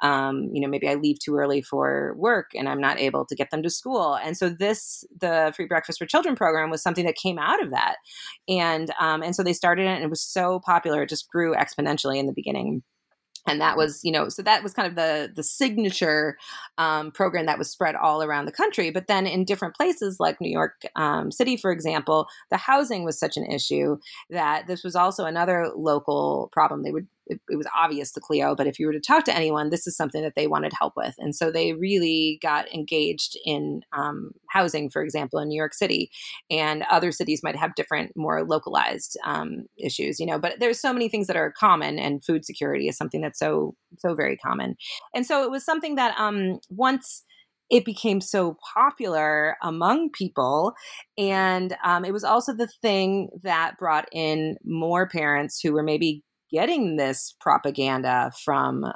maybe I leave too early for work and I'm not able to get them to school. And so the Free Breakfast for Children program was something that came out of that. And so they started it, and it was so popular. It just grew exponentially in the beginning. And that was, so that was kind of the signature program that was spread all around the country. But then in different places like New York City, for example, the housing was such an issue that this was also another local problem. It was obvious to Cleo, but if you were to talk to anyone, this is something that they wanted help with. And so they really got engaged in housing, for example, in New York City. And other cities might have different, more localized issues, but there's so many things that are common, and food security is something that's so very common. And so it was something that once it became so popular among people, and it was also the thing that brought in more parents who were maybe getting this propaganda from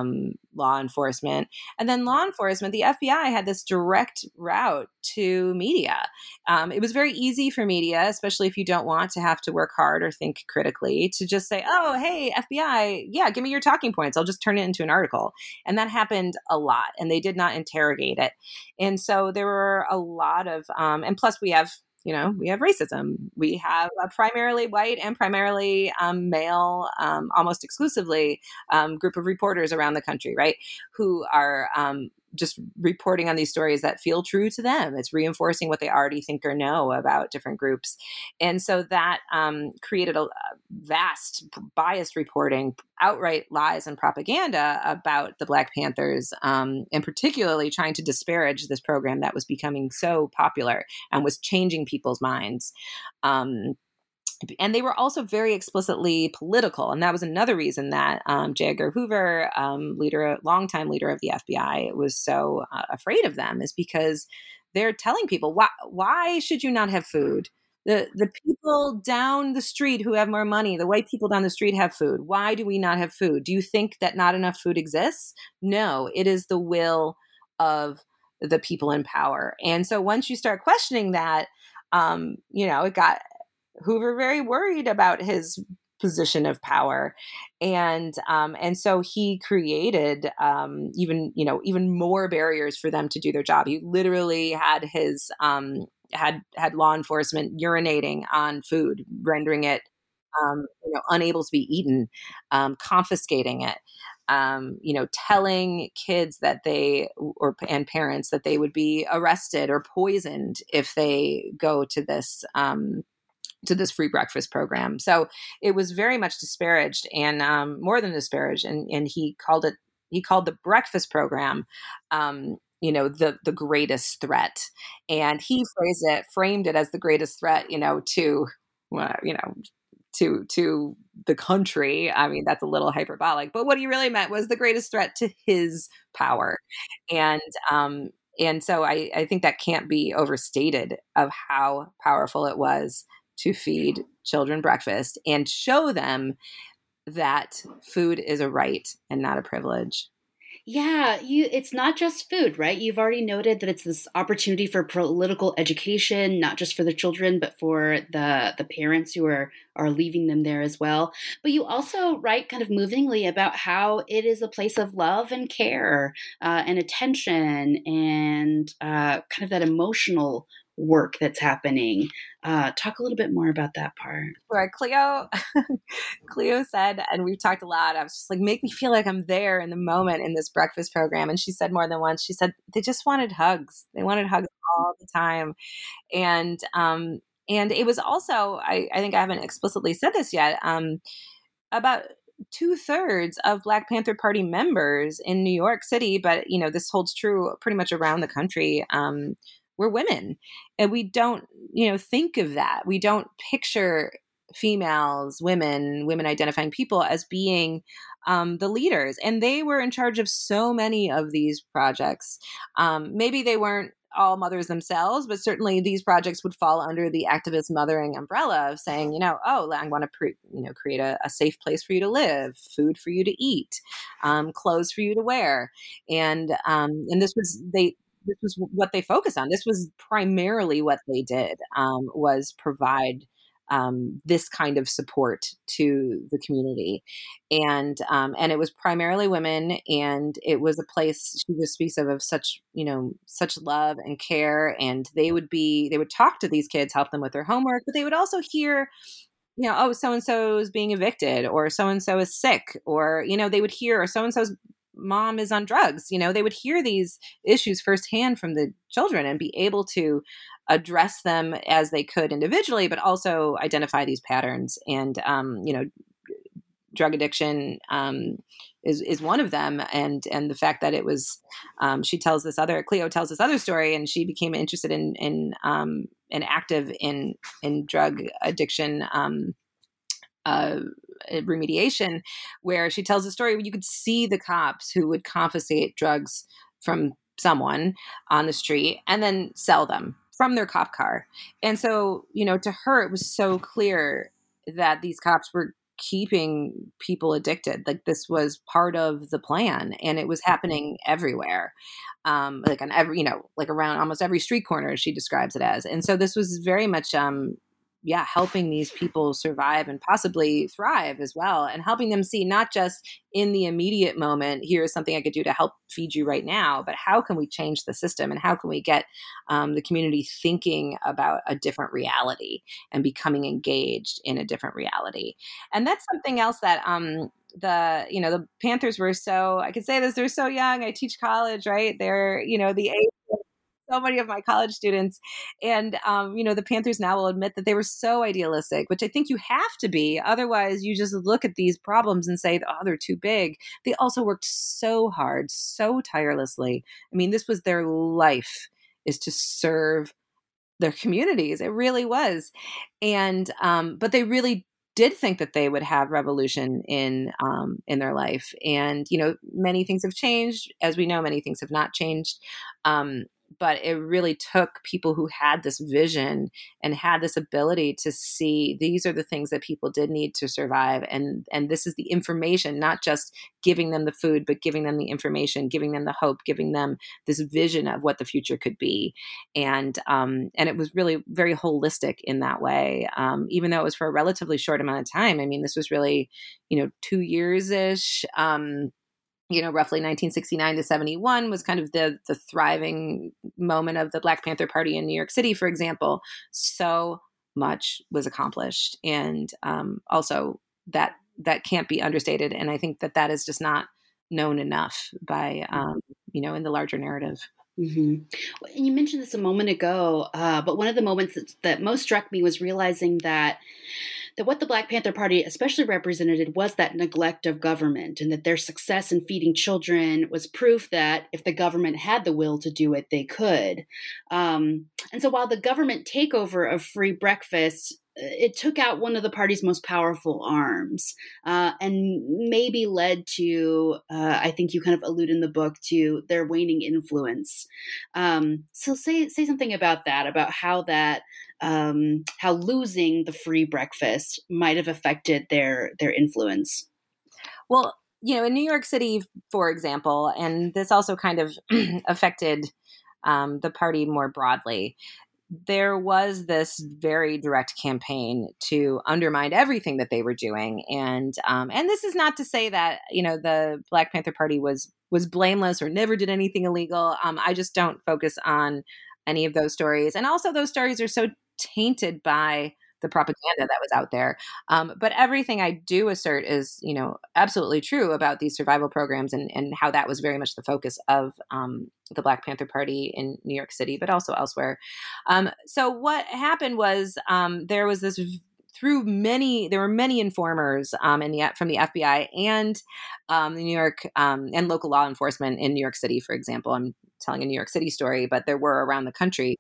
law enforcement. And then law enforcement, the FBI had this direct route to media. It was very easy for media, especially if you don't want to have to work hard or think critically, to just say, oh, hey, FBI, yeah, give me your talking points. I'll just turn it into an article. And that happened a lot, and they did not interrogate it. And so there were a lot of, and plus we have racism. We have a primarily white and primarily male, almost exclusively group of reporters around the country, right, who are just reporting on these stories that feel true to them. It's reinforcing what they already think or know about different groups. And so that created a vast biased reporting, outright lies and propaganda about the Black Panthers, and particularly trying to disparage this program that was becoming so popular and was changing people's minds. And they were also very explicitly political. And that was another reason that J. Edgar Hoover, longtime leader of the FBI, was so afraid of them, is because they're telling people, why should you not have food? The people down the street who have more money, the white people down the street have food. Why do we not have food? Do you think that not enough food exists? No, it is the will of the people in power. And so once you start questioning that, it got Hoover very worried about his position of power, and so he created even more barriers for them to do their job. He literally had his had law enforcement urinating on food, rendering it unable to be eaten, confiscating it. Telling kids that and parents that they would be arrested or poisoned if they go to this free breakfast program. So it was very much disparaged, and more than disparaged. And he called the breakfast program, the greatest threat. And he framed it as the greatest threat, to the country. I mean, that's a little hyperbolic, but what he really meant was the greatest threat to his power. And so I think that can't be overstated of how powerful it was to feed children breakfast and show them that food is a right and not a privilege. Yeah, it's not just food, right? You've already noted that it's this opportunity for political education, not just for the children, but for the parents who are leaving them there as well. But you also write kind of movingly about how it is a place of love and care and attention and kind of that emotional work that's happening. Talk a little bit more about that part. Where Cleo said, and we've talked a lot, I was just like, make me feel like I'm there in the moment in this breakfast program. And she said more than once, she said, they just wanted hugs. They wanted hugs all the time. And it was also, I think I haven't explicitly said this yet, about 2/3 of Black Panther Party members in New York City, but this holds true pretty much around the country, we're women. And we don't, think of that. We don't picture females, women identifying people as being the leaders. And they were in charge of so many of these projects. Maybe they weren't all mothers themselves, but certainly these projects would fall under the activist mothering umbrella of saying, oh, I want to create a safe place for you to live, food for you to eat, clothes for you to wear, and this was what they focused on. This was primarily what they did, was provide this kind of support to the community. And it was primarily women, and it was a place, she just speaks of such, such love and care. And they would talk to these kids, help them with their homework, but they would also hear, oh, so-and-so is being evicted, or so-and-so is sick, or, they would hear, or so-and-so's mom is on drugs. They would hear these issues firsthand from the children and be able to address them as they could individually, but also identify these patterns. And, drug addiction is one of them. And the fact that it was, Cleo tells this other story, and she became interested in active in drug addiction remediation, where she tells a story where you could see the cops who would confiscate drugs from someone on the street and then sell them from their cop car. And so, to her, it was so clear that these cops were keeping people addicted. Like, this was part of the plan, and it was happening everywhere. Like on every, like around almost every street corner, she describes it as. And so this was very much, helping these people survive and possibly thrive as well, and helping them see not just in the immediate moment, here's something I could do to help feed you right now, but how can we change the system, and how can we get the community thinking about a different reality and becoming engaged in a different reality. And that's something else that the Panthers were so, I could say this, they're so young. I teach college, right? They're, the age of so many of my college students. And, the Panthers now will admit that they were so idealistic, which I think you have to be. Otherwise, you just look at these problems and say, oh, they're too big. They also worked so hard, so tirelessly. I mean, this was their life, is to serve their communities. It really was. And, but they really did think that they would have revolution in their life. And, many things have changed. As we know, many things have not changed. But it really took people who had this vision and had this ability to see these are the things that people did need to survive. And this is the information, not just giving them the food, but giving them the information, giving them the hope, giving them this vision of what the future could be. And it was really very holistic in that way, even though it was for a relatively short amount of time. I mean, this was really, 2 years-ish. Roughly 1969 to 71 was kind of the thriving moment of the Black Panther Party in New York City, for example. So much was accomplished. And also that can't be understated. And I think that is just not known enough by, in the larger narrative. Mm-hmm. And you mentioned this a moment ago, but one of the moments that most struck me was realizing that what the Black Panther Party especially represented was that neglect of government, and that their success in feeding children was proof that if the government had the will to do it, they could. And so while the government takeover of free breakfast, it took out one of the party's most powerful arms, and maybe led to, I think you kind of allude in the book, to their waning influence. So say something about that, about how that, how losing the free breakfast might have affected their influence. Well, in New York City, for example, and this also kind of affected the party more broadly, there was this very direct campaign to undermine everything that they were doing. And this is not to say that, the Black Panther Party was blameless or never did anything illegal. I just don't focus on any of those stories. And also those stories are so tainted by the propaganda that was out there. But everything I do assert is, absolutely true about these survival programs and how that was very much the focus of the Black Panther Party in New York City, but also elsewhere. So what happened was there was this there were many informers from the FBI and the New York and local law enforcement in New York City, for example. I'm telling a New York City story, but there were around the country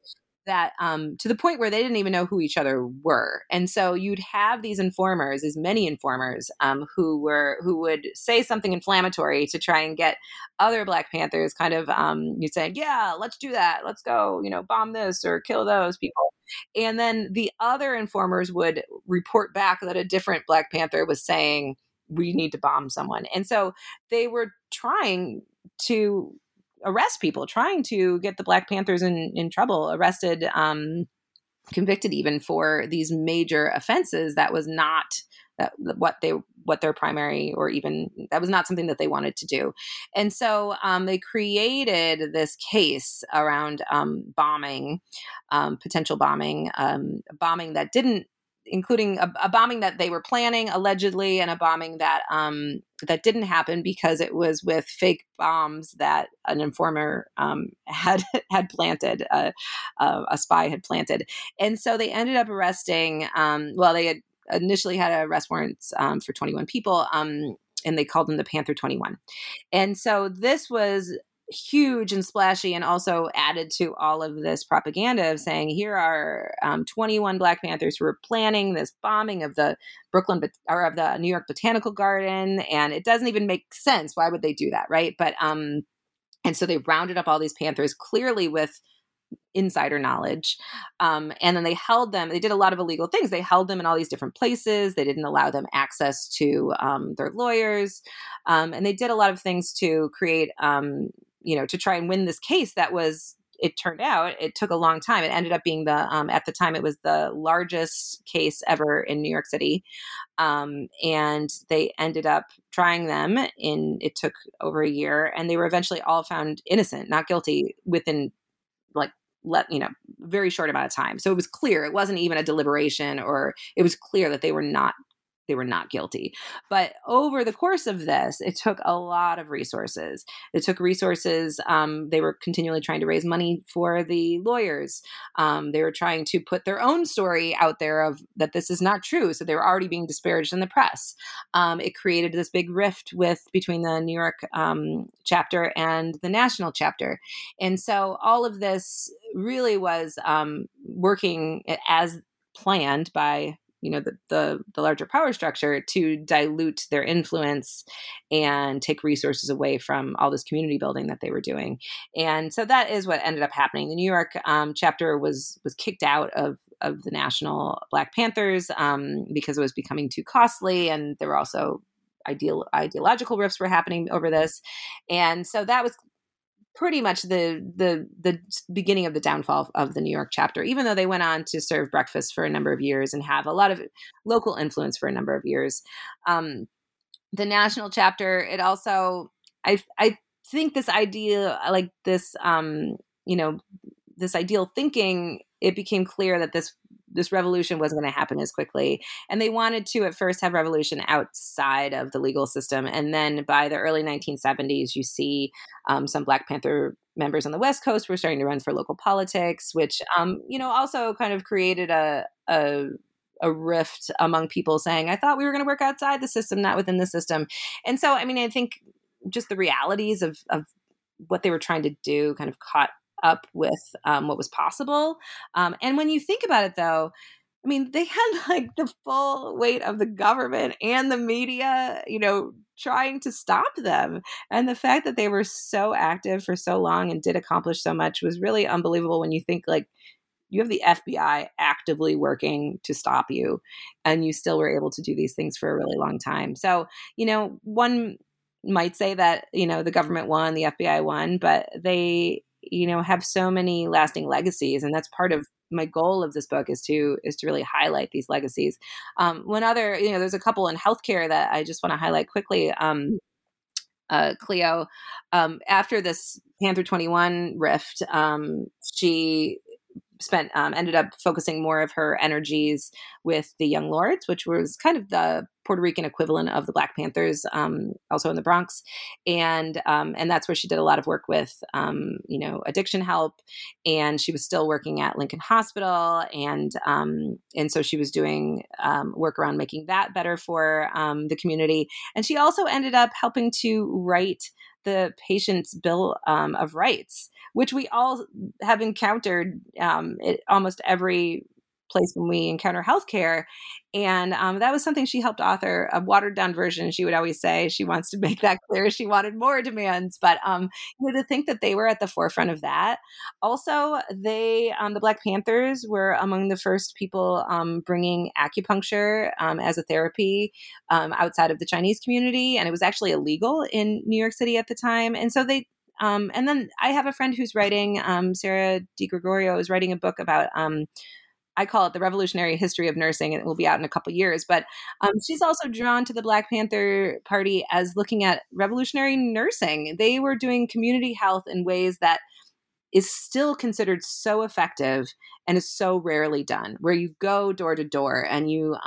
that to the point where they didn't even know who each other were. And so you'd have these informers, these many informers, who would say something inflammatory to try and get other Black Panthers kind of you'd say, yeah, let's do that. Let's go, bomb this or kill those people. And then the other informers would report back that a different Black Panther was saying, we need to bomb someone. And so they were trying to arrest people, trying to get the Black Panthers in trouble, arrested, convicted even for these major offenses. That was not what their primary, or even that was not something that they wanted to do. And so they created this case around bombing, potential bombing, bombing that didn't, including a bombing that they were planning allegedly, and a bombing that that didn't happen because it was with fake bombs that an informer had planted, a spy had planted. And so they ended up arresting. They had initially had arrest warrants for 21 people, and they called them the Panther 21. And so this was huge and splashy, and also added to all of this propaganda of saying, here are 21 Black Panthers who were planning this bombing of the of the New York Botanical Garden. And it doesn't even make sense. Why would they do that? Right. But, and so they rounded up all these Panthers, clearly with insider knowledge. And then they held them. They did a lot of illegal things. They held them in all these different places. They didn't allow them access to their lawyers. And they did a lot of things to create, to try and win this case that was, it turned out, it took a long time. It ended up being at the time, it was the largest case ever in New York City. And they ended up trying them it took over a year, and they were eventually all found innocent, not guilty, within very short amount of time. So it was clear, it wasn't even a deliberation, or it was clear that they were not guilty. But over the course of this, it took a lot of resources. They were continually trying to raise money for the lawyers. They were trying to put their own story out there of that this is not true. So they were already being disparaged in the press. It created this big rift between the New York chapter and the national chapter. And so all of this really was working as planned by the larger power structure to dilute their influence and take resources away from all this community building that they were doing. And so that is what ended up happening. The New York chapter was kicked out of the National Black Panthers because it was becoming too costly, and there were also ideological rifts were happening over this. And so that was pretty much the beginning of the downfall of the New York chapter, even though they went on to serve breakfast for a number of years and have a lot of local influence for a number of years. The national chapter, it also, I think this idea, like this, this ideal thinking, it became clear that this revolution wasn't going to happen as quickly. And they wanted to at first have revolution outside of the legal system. And then by the early 1970s, you see some Black Panther members on the West Coast were starting to run for local politics, which, also kind of created a rift among people saying, I thought we were going to work outside the system, not within the system. And so, I think just the realities of what they were trying to do kind of caught up with what was possible. And when you think about it, though, they had like the full weight of the government and the media, trying to stop them. And the fact that they were so active for so long and did accomplish so much was really unbelievable when you think like you have the FBI actively working to stop you, and you still were able to do these things for a really long time. So, one might say that, the government won, the FBI won, but they have so many lasting legacies. And that's part of my goal of this book is to really highlight these legacies. There's a couple in healthcare that I just want to highlight quickly. Cleo, after this Panther 21 rift, she ended up focusing more of her energies with the Young Lords, which was kind of the Puerto Rican equivalent of the Black Panthers, also in the Bronx. And that's where she did a lot of work with, addiction help. And she was still working at Lincoln Hospital. And so she was doing work around making that better for the community. And she also ended up helping to write the patient's bill of rights, which we all have encountered at almost every place when we encounter healthcare. And that was something she helped author, a watered down version. She would always say she wants to make that clear. She wanted more demands, but to think that they were at the forefront of that. Also, the Black Panthers were among the first people bringing acupuncture as a therapy outside of the Chinese community. And it was actually illegal in New York City at the time. And so they and then I have a friend who's writing, Sarah DiGregorio is writing a book about I call it The Revolutionary History of Nursing, and it will be out in a couple of years. But she's also drawn to the Black Panther Party as looking at revolutionary nursing. They were doing community health in ways that is still considered so effective and is so rarely done, where you go door to door and you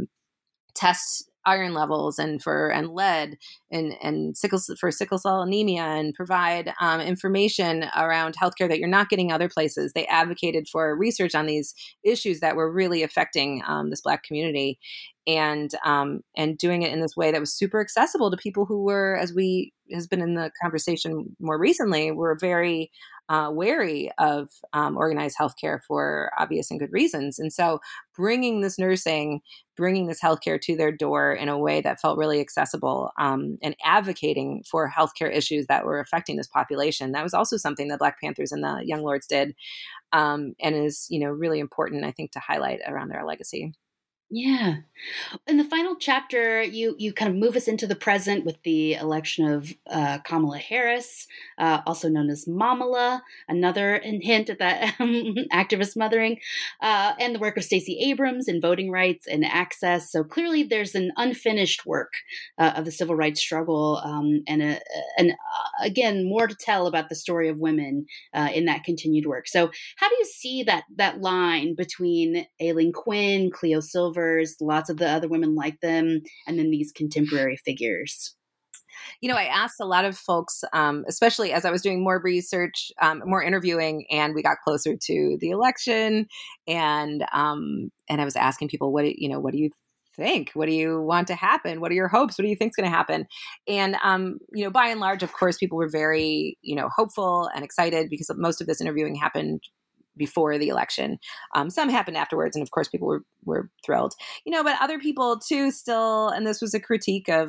test iron levels and lead and sickle cell anemia, and provide information around healthcare that you're not getting other places. They advocated for research on these issues that were really affecting this Black community, and doing it in this way that was super accessible to people who were, as has been in the conversation more recently, were very wary of organized healthcare for obvious and good reasons. And so bringing this healthcare to their door in a way that felt really accessible, and advocating for healthcare issues that were affecting this population, that was also something the Black Panthers and the Young Lords did, and is, really important, I think, to highlight around their legacy. Yeah. In the final chapter, you kind of move us into the present with the election of Kamala Harris, also known as Mamala, another hint at that activist mothering, and the work of Stacey Abrams in voting rights and access. So clearly there's an unfinished work of the civil rights struggle, and again, more to tell about the story of women in that continued work. So how do you see that line between Aileen Quinn, Cleo Silver, lots of the other women like them, and then these contemporary figures? I asked a lot of folks, especially as I was doing more research, more interviewing, and we got closer to the election, and I was asking people, what do you think? What do you want to happen? What are your hopes? What do you think is going to happen? And, by and large, of course, people were very, hopeful and excited, because most of this interviewing happened before the election. Some happened afterwards, and of course people were thrilled, but other people too still, and this was a critique of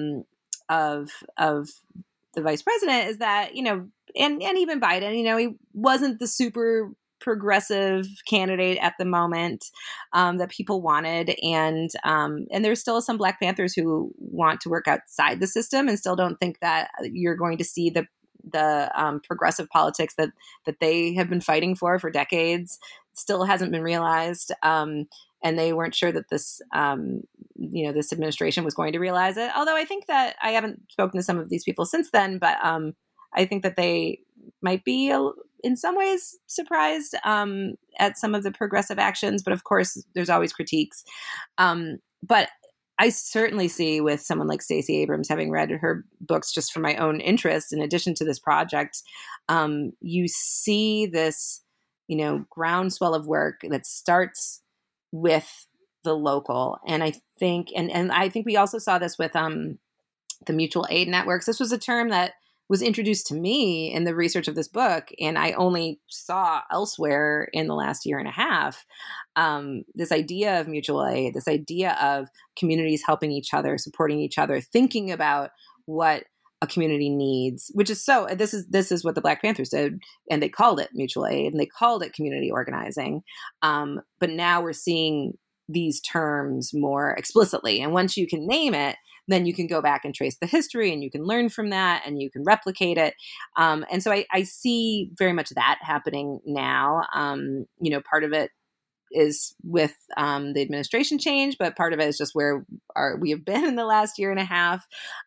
the vice president, is that, and even Biden, he wasn't the super progressive candidate at the moment that people wanted. And there's still some Black Panthers who want to work outside the system and still don't think that you're going to see the progressive politics that they have been fighting for decades still hasn't been realized. And they weren't sure that this, this administration was going to realize it. Although I think that I haven't spoken to some of these people since then, but I think that they might be in some ways surprised at some of the progressive actions. But of course, there's always critiques. But I certainly see with someone like Stacey Abrams, having read her books just for my own interest, in addition to this project, you see this, groundswell of work that starts with the local. And I think, and I think we also saw this with the mutual aid networks. This was a term that was introduced to me in the research of this book, and I only saw elsewhere in the last year and a half. This idea of mutual aid, this idea of communities helping each other, supporting each other, thinking about what a community needs, which is this is what the Black Panthers did, and they called it mutual aid and they called it community organizing. But now we're seeing these terms more explicitly, and once you can name it, then you can go back and trace the history, and you can learn from that, and you can replicate it. And so I see very much that happening now. Part of it is with the administration change, but part of it is just where we have been in the last year and a half.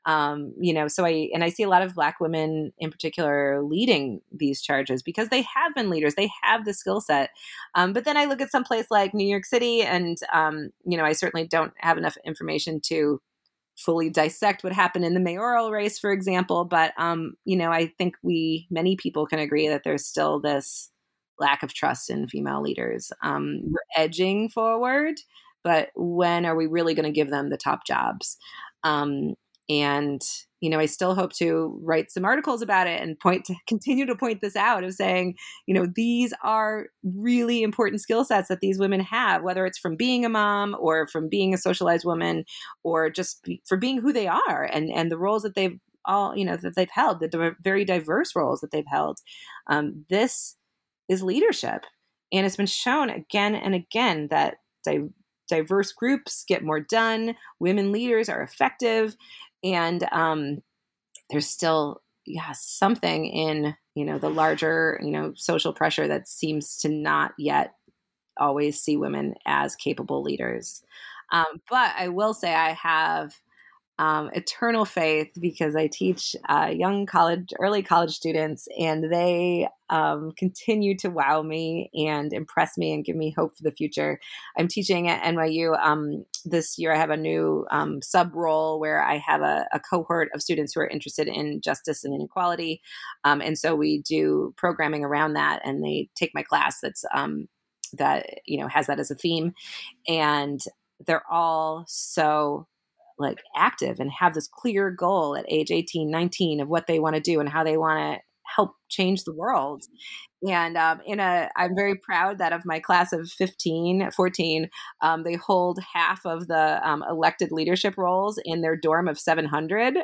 So I see a lot of Black women in particular leading these charges because they have been leaders. They have the skill set. But then I look at some place like New York City, and, I certainly don't have enough information to fully dissect what happened in the mayoral race, for example. But, I think many people can agree that there's still this lack of trust in female leaders. We're edging forward, but when are we really going to give them the top jobs? And, you know, I still hope to write some articles about it and continue to point this out of saying, you know, these are really important skill sets that these women have, whether it's from being a mom or from being a socialized woman or just for being who they are and the roles that they've all, you know, that they've held, the very diverse roles that they've held. This is leadership. And it's been shown again and again that diverse groups get more done. Women leaders are effective. And there's still, something in, you know, the larger, you know, social pressure that seems to not yet always see women as capable leaders. But I will say I have eternal faith because I teach early college students, and they continue to wow me and impress me and give me hope for the future. I'm teaching at NYU this year. I have a new sub role where I have a cohort of students who are interested in justice and inequality, and so we do programming around that, and they take my class that you know has that as a theme, and they're all so like active and have this clear goal at age 18, 19 of what they want to do and how they want to help change the world. And I'm very proud that of my class of 14, they hold half of the elected leadership roles in their dorm of 700.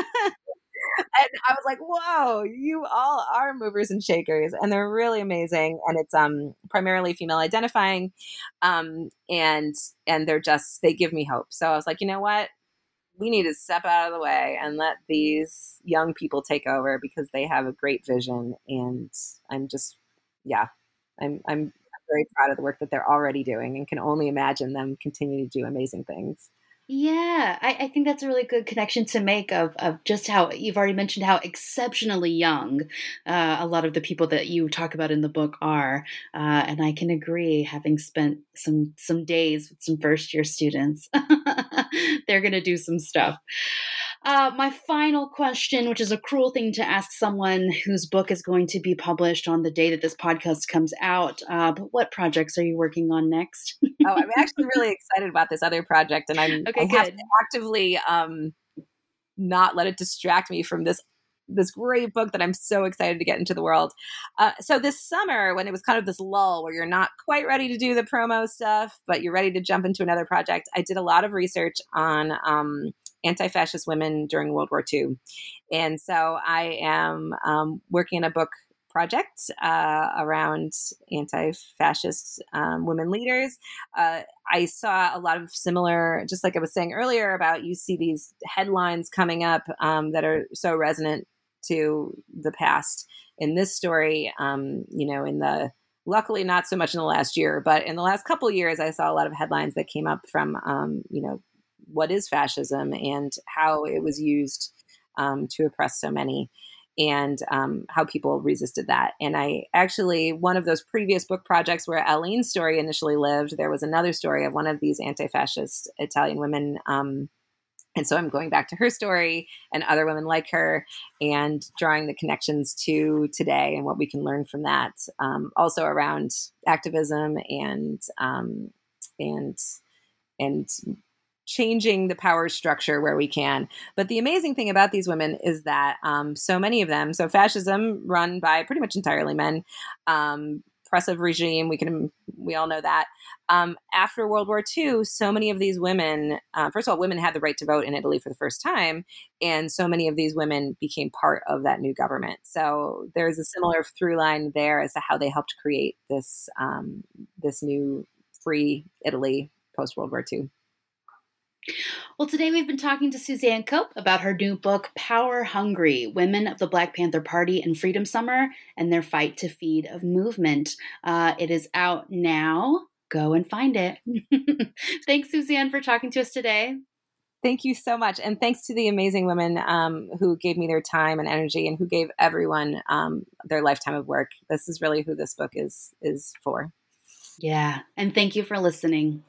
And I was like, whoa, you all are movers and shakers. And they're really amazing. And it's primarily female identifying. And they give me hope. So I was like, you know what? We need to step out of the way and let these young people take over because they have a great vision. And I'm just, I'm very proud of the work that they're already doing and can only imagine them continue to do amazing things. Yeah, I think that's a really good connection to make of just how you've already mentioned how exceptionally young a lot of the people that you talk about in the book are. And I can agree, having spent some days with some first year students, they're going to do some stuff. My final question, which is a cruel thing to ask someone whose book is going to be published on the day that this podcast comes out, but what projects are you working on next? Oh, I'm actually really excited about this other project, and I have to actively not let it distract me from this great book that I'm so excited to get into the world. So this summer, when it was kind of this lull where you're not quite ready to do the promo stuff, but you're ready to jump into another project, I did a lot of research on anti-fascist women during World War II. And so I am working on a book project around anti-fascist women leaders. I saw a lot of similar, just like I was saying earlier about, you see these headlines coming up that are so resonant to the past. In this story, luckily not so much in the last year, but in the last couple of years, I saw a lot of headlines that came up from, what is fascism and how it was used to oppress so many, and how people resisted that. And I actually, one of those previous book projects where Aline's story initially lived, there was another story of one of these anti-fascist Italian women. And so I'm going back to her story and other women like her and drawing the connections to today and what we can learn from that. Also around activism and changing the power structure where we can. But the amazing thing about these women is that so many of them, so fascism run by pretty much entirely men, oppressive regime, we all know that. After World War II, so many of these women, first of all, women had the right to vote in Italy for the first time. And so many of these women became part of that new government. So there's a similar through line there as to how they helped create this new free Italy post-World War II. Well, today we've been talking to Suzanne Cope about her new book, Power Hungry, Women of the Black Panther Party and Freedom Summer and Their Fight to Feed a Movement. It is out now. Go and find it. Thanks, Suzanne, for talking to us today. Thank you so much. And thanks to the amazing women who gave me their time and energy and who gave everyone their lifetime of work. This is really who this book is for. Yeah. And thank you for listening.